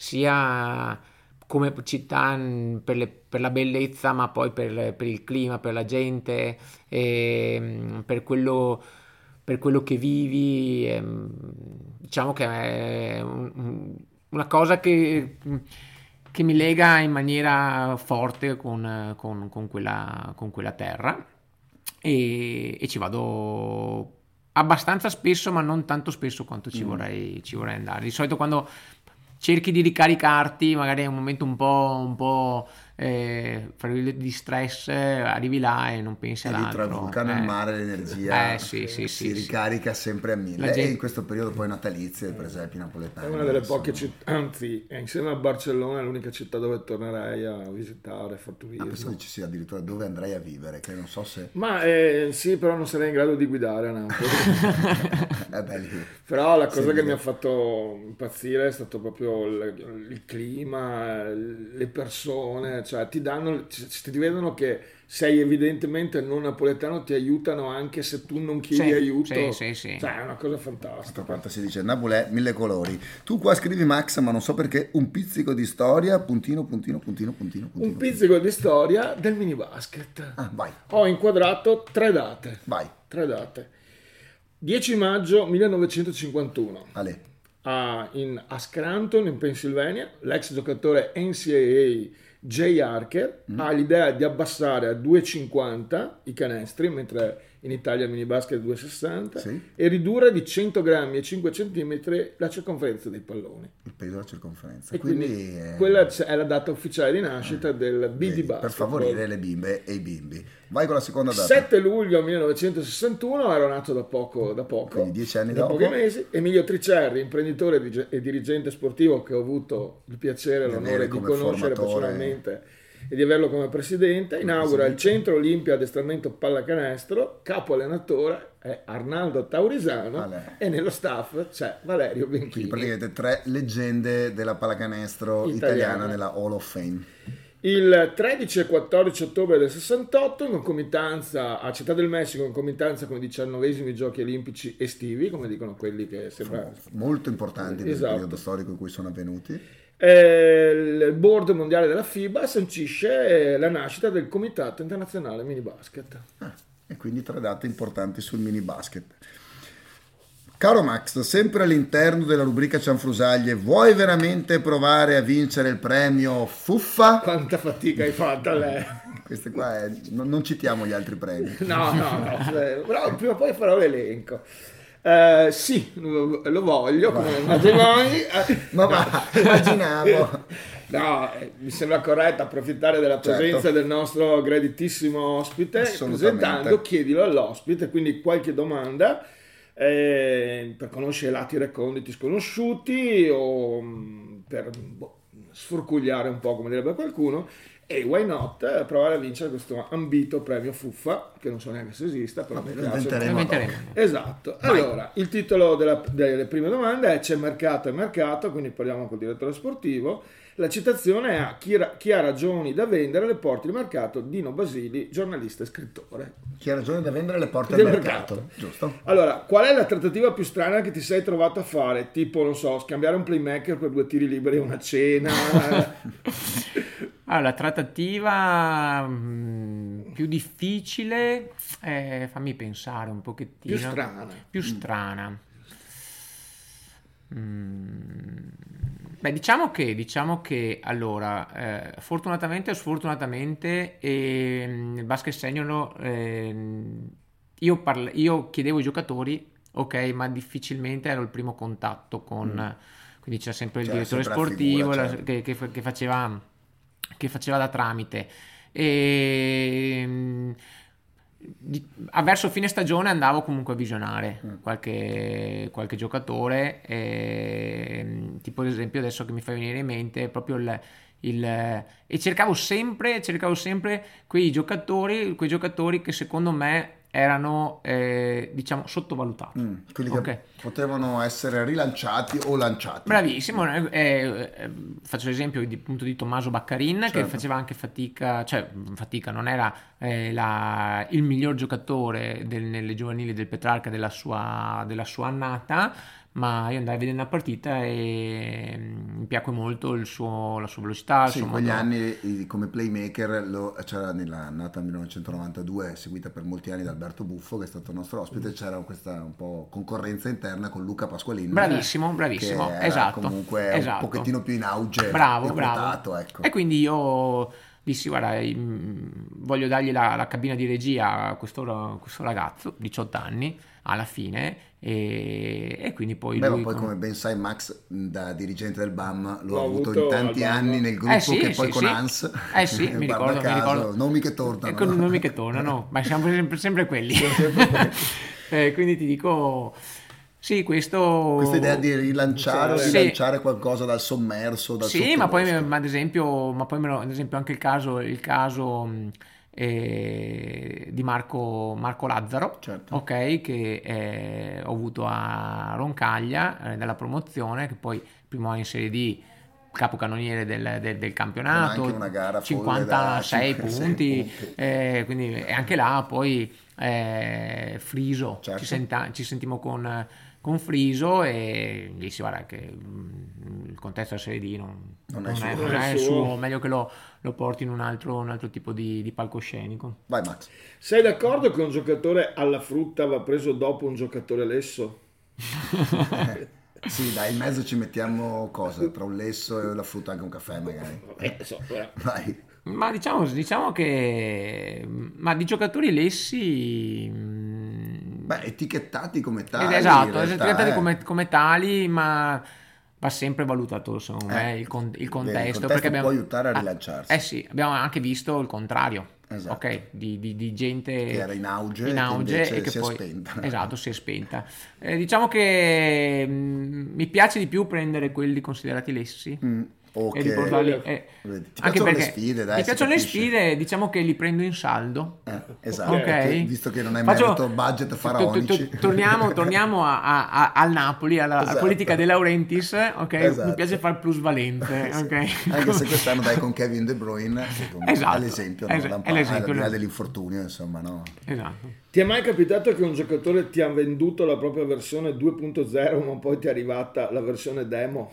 sia come città mh, per, le- per la bellezza, ma poi per, per il clima, per la gente, e, mh, per quello, per quello che vivi. ehm, diciamo che è un- un- una cosa che, che mi lega in maniera forte con, con- con quella, con quella terra, e, e ci vado abbastanza spesso, ma non tanto spesso quanto ci vorrei, ci vorrei andare. Di solito quando cerchi di ricaricarti, magari è un momento un po', un po' eh, fra virgolette di stress, eh, arrivi là e non pensi E ad lì tra il altro. vulcano e il Eh. mare l'energia Eh, sì, sì, si sì, sì. ricarica sempre a mille. La gente- E in questo periodo poi natalizio, per esempio, i napoletani. È una delle insomma. poche città, anzi, è insieme a Barcellona è l'unica città dove tornerei a visitare, far Ah, turismo. penso che ci sia addirittura dove andrei a vivere, che non so se... Ma eh, sì, però non sarei in grado di guidare a Napoli. Eh beh, lì. Però la cosa Sì, che lì. mi ha fatto impazzire è stato proprio il, il clima, le persone, cioè ti danno, se ti vedono che sei evidentemente non napoletano, ti aiutano anche se tu non chiedi Sì, aiuto. sì, sì, sì. Cioè, è una cosa fantastica. Quanto si dice, Napoli mille colori. Tu qua scrivi, Max, ma non so perché, un pizzico di storia, puntino, puntino, puntino, puntino, puntino. Un pizzico di storia del mini basket. Ah, vai, Ho inquadrato tre date. vai, Tre date. dieci maggio millenovecentocinquantuno. Ale. a, in, a Scranton, in Pennsylvania, l'ex giocatore N C A A Jay Harker ha l'idea di abbassare a due virgola cinquanta i canestri, mentre in Italia il mini basket è due virgola sessanta, Sì. e ridurre di cento grammi e cinque centimetri la circonferenza dei palloni. Il peso della circonferenza. E quindi, quindi, eh, quella è la data ufficiale di nascita del B D vedi, basket. per favorire le bimbe e i bimbi. Vai con la seconda data. sette luglio millenovecentosessantuno, ero nato da poco, da poco, Quindi dieci anni da dopo. pochi mesi. Emilio Tricerri, imprenditore e dig- e dirigente sportivo che ho avuto il piacere e Di l'onore avere di come conoscere formatore. personalmente e di averlo come presidente, inaugura il Centro Olimpia Addestramento Pallacanestro, capo allenatore è Arnaldo Taurisano Ale. e nello staff c'è Valerio Quindi Benchini. praticamente tre leggende della pallacanestro Italiana. italiana nella Hall of Fame. Il tredici e quattordici ottobre del sessantotto, in concomitanza a Città del Messico, in concomitanza con i diciannovesimi giochi olimpici estivi, come dicono quelli che sembra molto importanti nel Esatto. periodo storico in cui sono avvenuti. Eh, il board mondiale della FIBA sancisce la nascita del Comitato Internazionale Mini Basket. Ah, e quindi tre date importanti sul mini basket. Caro Max, sempre all'interno della rubrica Cianfrusaglie, vuoi veramente provare a vincere il premio Fuffa? Quanta fatica hai fatto a lei? Questo qua è, non, non citiamo gli altri premi. No, no, no, però prima o poi farò l'elenco. Eh, sì, lo, lo voglio, come immaginavi. Ma va, immaginavo. No, eh, mi sembra corretto approfittare della presenza Certo. del nostro graditissimo ospite, Assolutamente. presentando, chiedilo all'ospite, quindi qualche domanda eh, per conoscere lati reconditi sconosciuti o mh, per boh, sforcugliare un po', come direbbe qualcuno, e why not eh, provare a vincere questo ambito premio Fuffa, che non so neanche se esista, però mi Lo piace. inventeremo. Lo inventeremo. Esatto, allora il titolo della- delle prime domande è C'è mercato e mercato, quindi parliamo col direttore sportivo. La citazione è a chi, ra- chi ha ragioni da vendere le porte del mercato, Dino Basili, giornalista e scrittore. Chi ha ragione da vendere le porte Del al mercato, mercato. giusto? Allora, qual è la trattativa più strana che ti sei trovato a fare? Tipo, non so, scambiare un playmaker per due tiri liberi e una cena? Allora, la trattativa mh, più difficile, eh, fammi pensare un pochettino. Più strana. Più strana. Mm, Beh, diciamo che, diciamo che allora, eh, fortunatamente o sfortunatamente, ehm, il basket senior, ehm, io, parla- io chiedevo ai giocatori, ok, ma difficilmente ero il primo contatto con, quindi c'era sempre il C'era direttore sempre la sportivo figura, la- certo. che, che- che faceva, che faceva da tramite. E, di- a verso fine stagione andavo comunque a visionare qualche, qualche giocatore, e, tipo ad esempio adesso che mi fa venire in mente proprio il, il- e cercavo sempre cercavo sempre quei giocatori quei giocatori che secondo me erano eh, diciamo sottovalutati. Mm, quelli che Ok. potevano essere rilanciati o lanciati. Bravissimo, eh, eh, eh, faccio l'esempio di, appunto di Tommaso Baccarin, che Certo. faceva anche fatica, cioè fatica, non era eh, la- il miglior giocatore del- nelle giovanili del Petrarca della sua, della sua annata, ma io andai a vedere una partita e mm, mi piacque molto il suo, la sua velocità, il Sì, suo in quegli modo- anni eh, come playmaker lo- c'era nella nata millenovecentonovantadue, seguita per molti anni da Alberto Buffo, che è stato il nostro ospite, c'era questa un po' concorrenza interna con Luca Pasqualini. Bravissimo, che bravissimo, era esatto, comunque esatto. un pochettino più in auge Bravo, e bravo. quotato, ecco. E quindi io dissi, guarda, mm, voglio dargli la, la cabina di regia a questo, questo ragazzo, diciotto anni, alla fine, e, e quindi poi Beh, ma lui... poi con- come ben sai Max, da dirigente del B A M, l'ho L'ho avuto, avuto in tanti al B A M. anni nel gruppo Eh sì, che poi sì, con sì. ANS. Eh sì, mi guarda ricordo, mi caso, ricordo. nomi che tornano. E con i nomi che tornano, ma siamo sempre, sempre quelli. sempre quelli. Eh, quindi ti dico, sì, questo... Questa idea di rilanciare o Sì. rilanciare qualcosa dal sommerso, dal Sì, ma poi, sottovosto. ma ad esempio, ma poi me lo- ad esempio anche il caso, il caso mh, eh, di Marco, Marco Lazzaro, Certo. ok, che eh, ho avuto a Roncaglia eh, dalla promozione, che poi il primo anno in Serie D, capocannoniere del, del- del campionato, Con anche una gara folle cinquantasei da punti, cinquantasei punti. eh, quindi e anche là poi eh, Friso, Certo. ci, senta- ci sentimmo con, con Friso e gli dissi guarda che mm, il contesto della Serie D non, Non è non suo. è, Non non è è il suo. suo, meglio che lo, lo porti in un altro, un altro tipo di, di palcoscenico. Vai Max. Sei d'accordo che un giocatore alla frutta va preso dopo un giocatore lesso? Sì, dai, in mezzo ci mettiamo cosa? Tra un lesso e la frutta anche un caffè magari. Eh, so, ora. Vai. Ma diciamo, diciamo che ma di giocatori lessi mm, Beh, etichettati come tali. esatto, in realtà, etichettati eh. come, come tali, ma va sempre valutato secondo Eh, me il, con- il vero, contesto, il contesto perché abbiamo, può aiutare a Ah, rilanciarsi. eh sì, abbiamo anche visto il contrario, Esatto. ok, di, di- di gente Che era in auge in e che auge invece e che si è poi spenta. esatto, si è spenta. Eh, diciamo che mm, mi piace di più prendere quelli considerati lessi. Mm. O e che- di portarli, eh, Ti anche piacciono le perché sfide, dai, mi si piacciono le capisce. sfide, diciamo che li prendo in saldo. Eh, esatto, Ok. perché visto che non hai Faccio- merito budget to- to- faraonici. to- Torniamo, torniamo a- a- a- al Napoli, alla, alla Esatto. politica De Laurentiis, ok? Esatto. Mi piace far plusvalenze, Sì. ok? Anche se quest'anno dai con Kevin De Bruyne, che comunque Esatto. è l'esempio, no? Es- Da un è po', l'esempio, al di là no? dell'infortunio, insomma, no? Esatto. Ti è mai capitato che un giocatore ti ha venduto la propria versione due punto zero ma poi ti è arrivata la versione demo?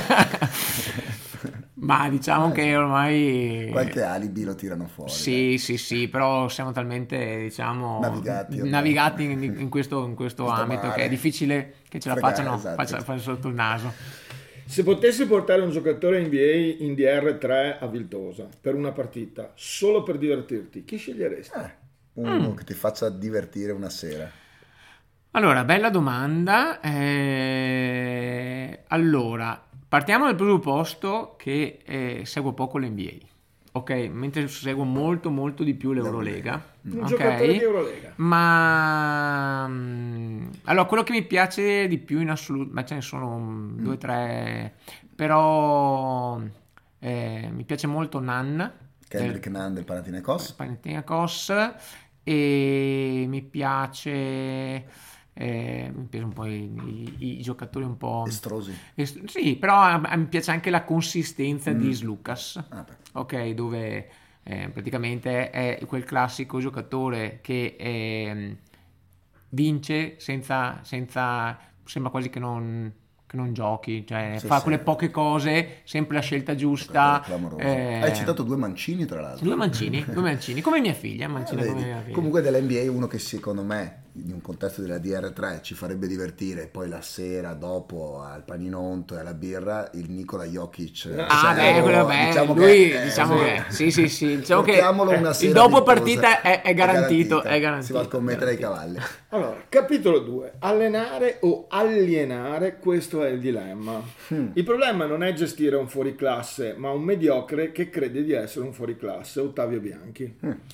Ma diciamo che ormai... Qualche alibi lo tirano fuori. Sì, sì, sì, però siamo talmente, diciamo, Navigati, ormai. navigati in, in questo, in questo Questo ambito mare. che è difficile che ce la Fregare, facciano, esatto. faccia- faccia sotto il naso. Se potessi portare un giocatore N B A in D R tre a Viltosa per una partita, solo per divertirti, chi sceglieresti? Eh, uno Mm. che ti faccia divertire una sera. Allora, bella domanda. Eh, allora, partiamo dal presupposto che eh, seguo poco l'N B A. Ok, mentre seguo molto molto di più l'Eurolega. Un ok? giocatore di Eurolega. Ma mm, allora, quello che mi piace di più in assoluto, ma ce ne sono mm, due o tre, però eh, mi piace molto Nan Kendrick Nunn del Panathinaikos. Panathinaikos, e mi piace eh, mi piace un po' i, i- i giocatori un po' Estrosi. est- sì, però a- a- mi piace anche la consistenza di Slucas, Ah, beh. ok, dove eh, praticamente è quel classico giocatore che ehm, vince senza, senza sembra quasi che non, che non giochi, cioè Sì, fa sì. quelle poche cose, sempre la scelta giusta. Clamoroso. eh, Hai citato due mancini, tra l'altro. Due mancini, due mancini, come mia figlia, mancina Vedi? come mia figlia. Comunque dell'N B A uno che secondo me in un contesto della D R tre ci farebbe divertire, poi la sera dopo al paninonto e alla birra, il Nikola Jokic. Ah, Cioè, beh, quello beh, diciamo lui, che, eh, diciamo sì. che, sì, sì, sì, diciamo che Portiamolo una il sera dopo virtuosa. partita è, è garantito, è garantito. Si va a scommettere ai cavalli. Allora, capitolo due. Allenare o alienare, questo è il dilemma. Il problema non è gestire un fuoriclasse, ma un mediocre che crede di essere un fuoriclasse, Ottavio Bianchi.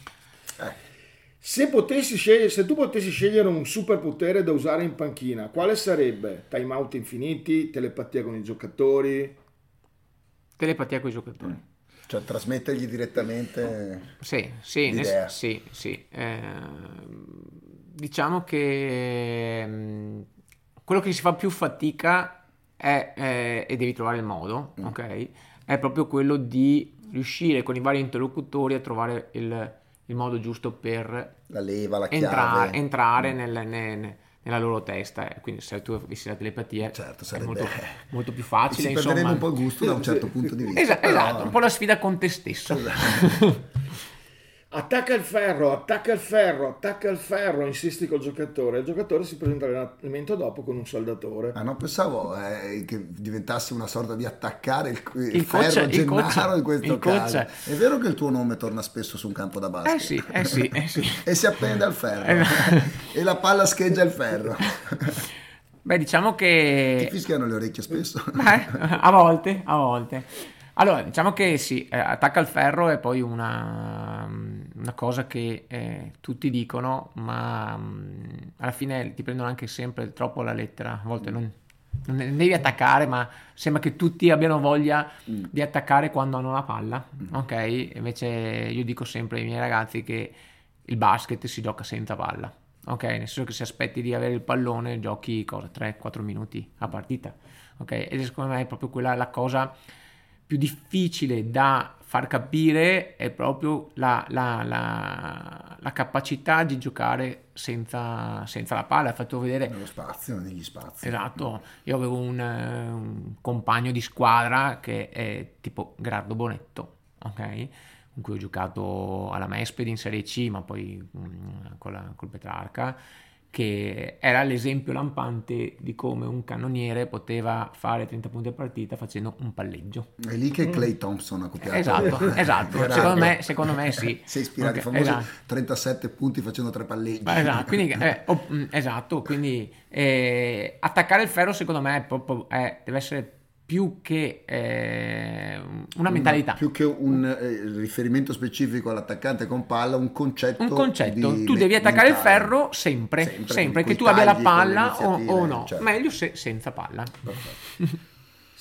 Se, potessi scegliere, se tu potessi scegliere un superpotere da usare in panchina, quale sarebbe? Time out infiniti, telepatia con i giocatori? Telepatia con i giocatori. Cioè trasmettergli direttamente. Sì, sì, nel- L'idea. sì, sì. Eh, diciamo che mm, quello che si fa più fatica è, è- e devi trovare il modo, ok? È proprio quello di riuscire con i vari interlocutori a trovare il, il modo giusto per La leva, la entra- chiave. entrare nel- ne- nella loro testa. eh. Quindi se tu avessi la telepatia Certo, è sarebbe- molto, molto più facile, Si insomma. perderebbe un po' il gusto da un certo punto di vista. Esa- però- esatto, un po' la sfida con te stesso. Attacca il ferro, attacca il ferro, attacca il ferro, insisti col giocatore. Il giocatore si presenta all'allenamento dopo con un saldatore. Ah no, pensavo eh, che diventasse una sorta di attaccare il, il Il ferro coach- il Gennaro coach- in questo il caso. coach- È vero che il tuo nome torna spesso su un campo da basket? Eh sì, eh sì, eh sì. E si appende al ferro. Eh. E la palla scheggia il ferro. Beh, diciamo Ti che... fischiano le orecchie spesso? Beh, a volte, a volte. Allora, diciamo che sì, eh, attacca al ferro è poi una, una cosa che eh, tutti dicono, ma mh, alla fine ti prendono anche sempre troppo alla lettera. A volte non, non ne- devi attaccare, ma sembra che tutti abbiano voglia di attaccare quando hanno la palla, ok? Invece io dico sempre ai miei ragazzi che il basket si gioca senza palla, ok? Nel senso che se aspetti di avere il pallone giochi cosa, tre quattro minuti a partita, ok? E secondo me è proprio quella la cosa più difficile da far capire, è proprio la, la- la- la capacità di giocare senza, senza la palla. Hai fatto vedere. Nello spazio, negli spazi. Esatto, io avevo un, eh, un compagno di squadra che è tipo Gerardo Bonetto, ok? Con cui ho giocato alla Mespedi in Serie C, ma poi mm, con la- col Petrarca, che era l'esempio lampante di come un cannoniere poteva fare trenta punti a partita facendo un palleggio. È lì che Clay Thompson ha copiato. Esatto, esatto. Gerardo. Secondo me, secondo me sì. Si è ispirato Ok, ai famosi esatto. trentasette punti facendo tre palleggi. Esatto, quindi, eh, oh, mm, esatto, quindi eh, attaccare il ferro secondo me è proprio, è- deve essere più che eh, una mentalità. Più che un eh, riferimento specifico all'attaccante con palla, un concetto. Un concetto, di tu me- devi attaccare il mentale. ferro sempre, Sempre, sempre, con che i tu abbia la tagli, con le palla o, iniziative, o no, certo. meglio se, senza palla. Perfetto.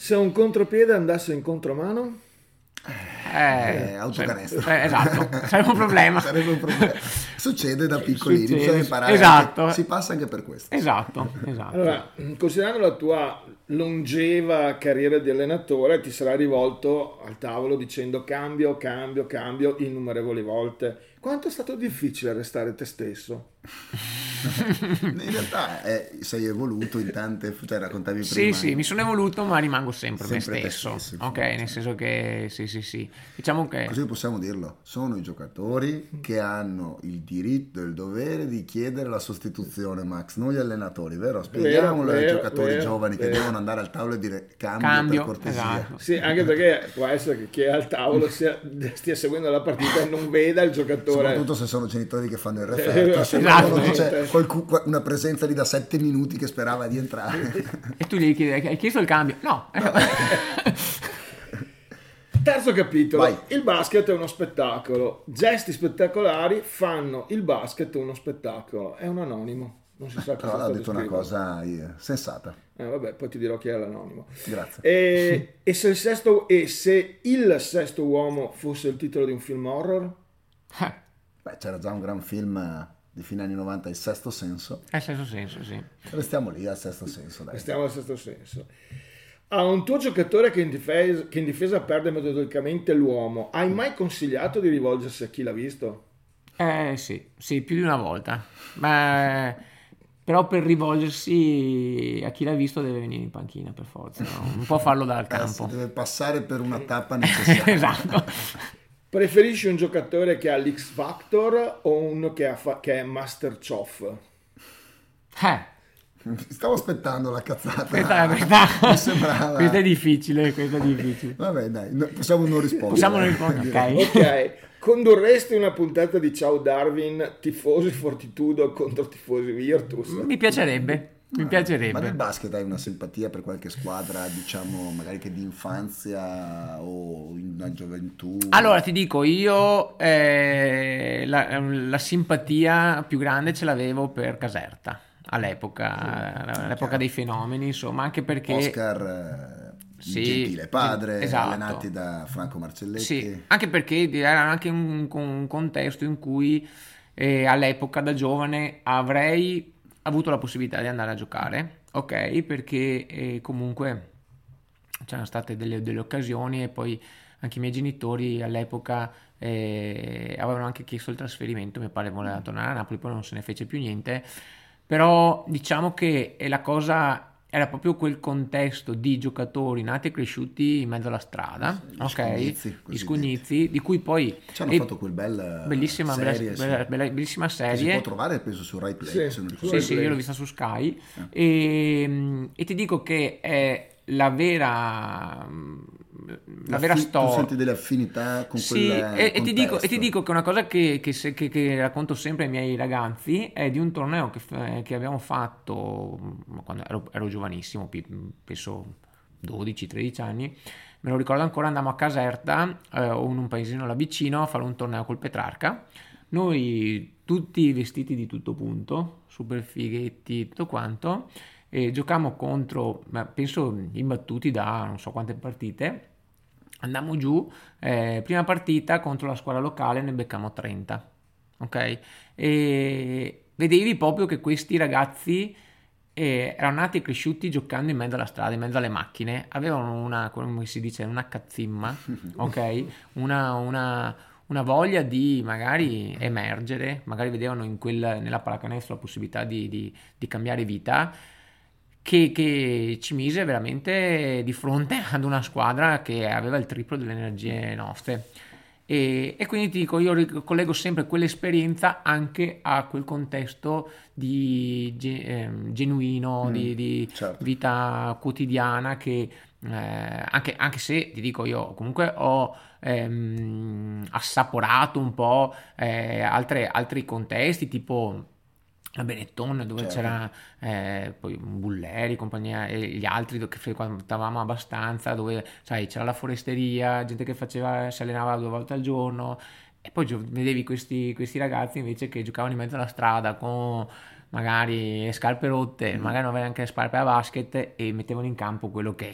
Se un contropiede andasse in contromano? Eh, Eh, autocanestro. eh, esatto, sarebbe un problema. Sarebbe un problema. Succede da piccolini, Succede, bisogna imparare. esatto. anche- si passa anche per questo. Esatto, esatto. Allora, considerando la tua longeva carriera di allenatore, ti sarai rivolto al tavolo dicendo cambio, cambio, cambio innumerevoli volte. Quanto è stato difficile restare te stesso? In realtà eh, sei evoluto in tante, cioè raccontavi Sì, prima. sì, mi sono evoluto, ma rimango sempre, Sempre me te stesso. stesso, Ok, infatti. nel senso che sì, sì, sì. Diciamo che Così possiamo dirlo, sono i giocatori che hanno il diritto e il dovere di chiedere la sostituzione, Max, non gli allenatori, vero? Spieghiamolo ai vero, giocatori vero, giovani che vero. devono andare al tavolo e dire cambio, cambio, per cortesia. esatto. Sì, anche perché può essere che chi è al tavolo sia- stia seguendo la partita e non veda il giocatore. Soprattutto se sono genitori che fanno il Eh, referto, se esatto. vedono che c'è qualcu- una presenza lì da sette minuti che sperava di entrare. E tu gli chiedi, hai chiesto il cambio? No. Terzo capitolo, Vai. il basket è uno spettacolo, gesti spettacolari fanno il basket uno spettacolo, è un anonimo, non si sa cosa Però sta ha detto una descrivendo. cosa eh, sensata, Eh, vabbè, poi ti dirò chi è l'anonimo. grazie. E, e se il sesto, e se il sesto uomo fosse il titolo di un film horror? Beh, c'era già un gran film eh, di fine anni novanta, Il Sesto Senso. Nel stesso senso, sì. Restiamo lì al Sesto Senso, dai. Stiamo al sesto senso. A un tuo giocatore che in, difesa, che in difesa perde metodicamente l'uomo, hai mai consigliato di rivolgersi a chi l'ha visto? Eh sì, sì, più di una volta. Ma però per rivolgersi a chi l'ha visto deve venire in panchina per forza, no? Non può farlo dal Eh, campo. si deve passare per una tappa necessaria. Esatto. Preferisci un giocatore che ha l'X Factor o uno che, ha fa- che è Master Choff? Eh, Stavo aspettando la cazzata. questa, questa- Mi sembrava. questa è difficile, questa è difficile. Vabbè, dai, no- possiamo non rispondere. Possiamo non rispondere, ok? Ok, condurresti una puntata di Ciao Darwin, tifosi Fortitudo contro tifosi Virtus? Mi piacerebbe, mi Ma piacerebbe. nel basket hai una simpatia per qualche squadra, diciamo, magari che di infanzia o in una gioventù? Allora ti dico, io eh, la, la simpatia più grande ce l'avevo per Caserta all'epoca, all'epoca dei fenomeni, insomma, anche perché Oscar, eh, Sì, gentile padre, esatto. allenati da Franco Marcelletti. sì, anche perché era anche un, un contesto in cui eh, all'epoca da giovane avrei avuto la possibilità di andare a giocare, ok? Perché eh, comunque c'erano state delle, delle occasioni e poi anche i miei genitori all'epoca eh, avevano anche chiesto il trasferimento, mi pare voleva tornare a Napoli, poi non se ne fece più niente, però diciamo che è la cosa era proprio quel contesto di giocatori nati e cresciuti in mezzo alla strada, Gli ok? Scugnizi, Gli cosiddetti. Scugnizi, di cui poi Ci hanno e- fatto quel bel bellissima, serie, bella- sì, bella- bella- bellissima che si serie. può trovare penso su Rai Play, Sì, se non sì, ricordo. Sì, sì, io l'ho vista su Sky e, e ti dico che è la vera, la vera Affi- storia. Tu senti delle affinità con Sì, quel e, e ti dico, e ti contesto. dico che una cosa che, che se- che- che racconto sempre ai miei ragazzi è di un torneo che, f- che abbiamo fatto mm, quando ero, ero giovanissimo, pi- penso dodici tredici anni. Me lo ricordo ancora, andammo a Caserta eh, o in un paesino là vicino a fare un torneo col Petrarca. Noi tutti vestiti di tutto punto, super fighetti, tutto quanto, e giocammo contro, ma penso imbattuti da non so quante partite. Andammo giù, eh, prima partita contro la squadra locale ne beccammo trenta, ok? E vedevi proprio che questi ragazzi eh, erano nati e cresciuti giocando in mezzo alla strada, in mezzo alle macchine, avevano una, come si dice, una cazzimma, ok? Una, una, una voglia di magari emergere, magari vedevano in quel, nella pallacanestro la possibilità di, di, di cambiare vita, che, che ci mise veramente di fronte ad una squadra che aveva il triplo delle energie nostre. E, e quindi ti dico, io ricollego sempre quell'esperienza anche a quel contesto di ge- ehm, genuino, Mm, di, di certo. vita quotidiana che eh, anche, anche se ti dico io comunque ho ehm, assaporato un po' eh, altre, altri contesti tipo la Benetton dove Certo. c'era eh, poi Bulleri, compagnia e gli altri che frequentavamo abbastanza, dove sai c'era la foresteria, gente che faceva, si allenava due volte al giorno e poi gio- vedevi questi, questi ragazzi invece che giocavano in mezzo alla strada con magari scarpe rotte, magari non avevano neanche le scarpe a basket e mettevano in campo quello che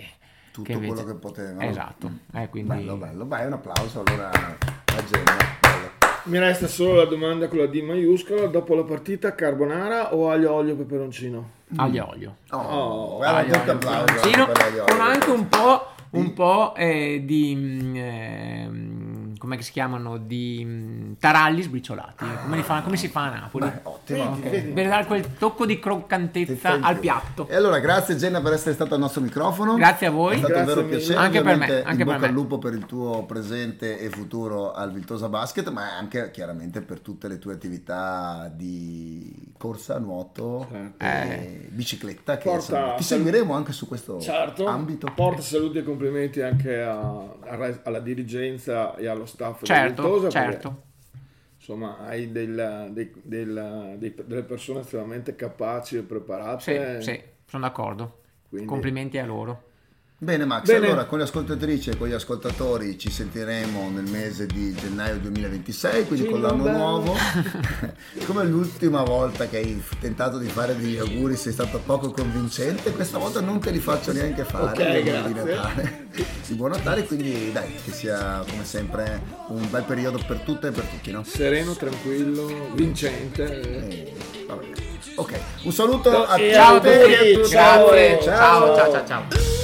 tutto che invece... quello che poteva. Esatto, eh, quindi... Bello, bello. Vai, un applauso allora a Gemma. Bello. Mi resta solo la domanda con la D maiuscola. Dopo la partita, carbonara o aglio olio peperoncino? Aglio olio. Oh, Oh, guarda, aglio, tutto olio, applauso peperoncino, per aglio con olio. anche un po', un po' eh, di... mm, ehm, come si chiamano? Di mm, taralli sbriciolati. Come, li fa, come si fa a Napoli? Beh, ottimo. Ok, per dare quel tocco di croccantezza al piatto. E allora grazie Jenna per essere stata al nostro microfono. Grazie a voi. È stato Grazie un vero mille. piacere. Anche per me, Ovviamente anche in per bocca al me. lupo per il tuo presente e futuro al Viltosa Basket, ma anche chiaramente per tutte le tue attività di corsa, nuoto Certo. e bicicletta che Porta- insomma, ti seguiremo anche su questo Certo, ambito. porta saluti e complimenti anche a- a- alla dirigenza e allo staff Certo, del Viltosa, perché, certo. insomma, hai del- dei- del- dei- delle persone estremamente capaci e Sì, preparate. sì, sono d'accordo. Quindi- Complimenti a loro. Bene Max, Bene. allora con le ascoltatrici e con gli ascoltatori ci sentiremo nel mese di gennaio duemilaventisei, quindi con l'anno Jingle bell. nuovo. Come l'ultima volta che hai tentato di fare degli auguri sei stato poco convincente, questa volta non te li faccio neanche fare. Ok, gli auguri di grazie. Natale. Di buon Natale, quindi dai, che sia come sempre un bel periodo per tutte e per tutti, no? Sereno, tranquillo, vincente. E, vabbè. Ok, un saluto a E tutti ciao a tutti, e a tutte. ciao. Grazie. Ciao, ciao, ciao, ciao.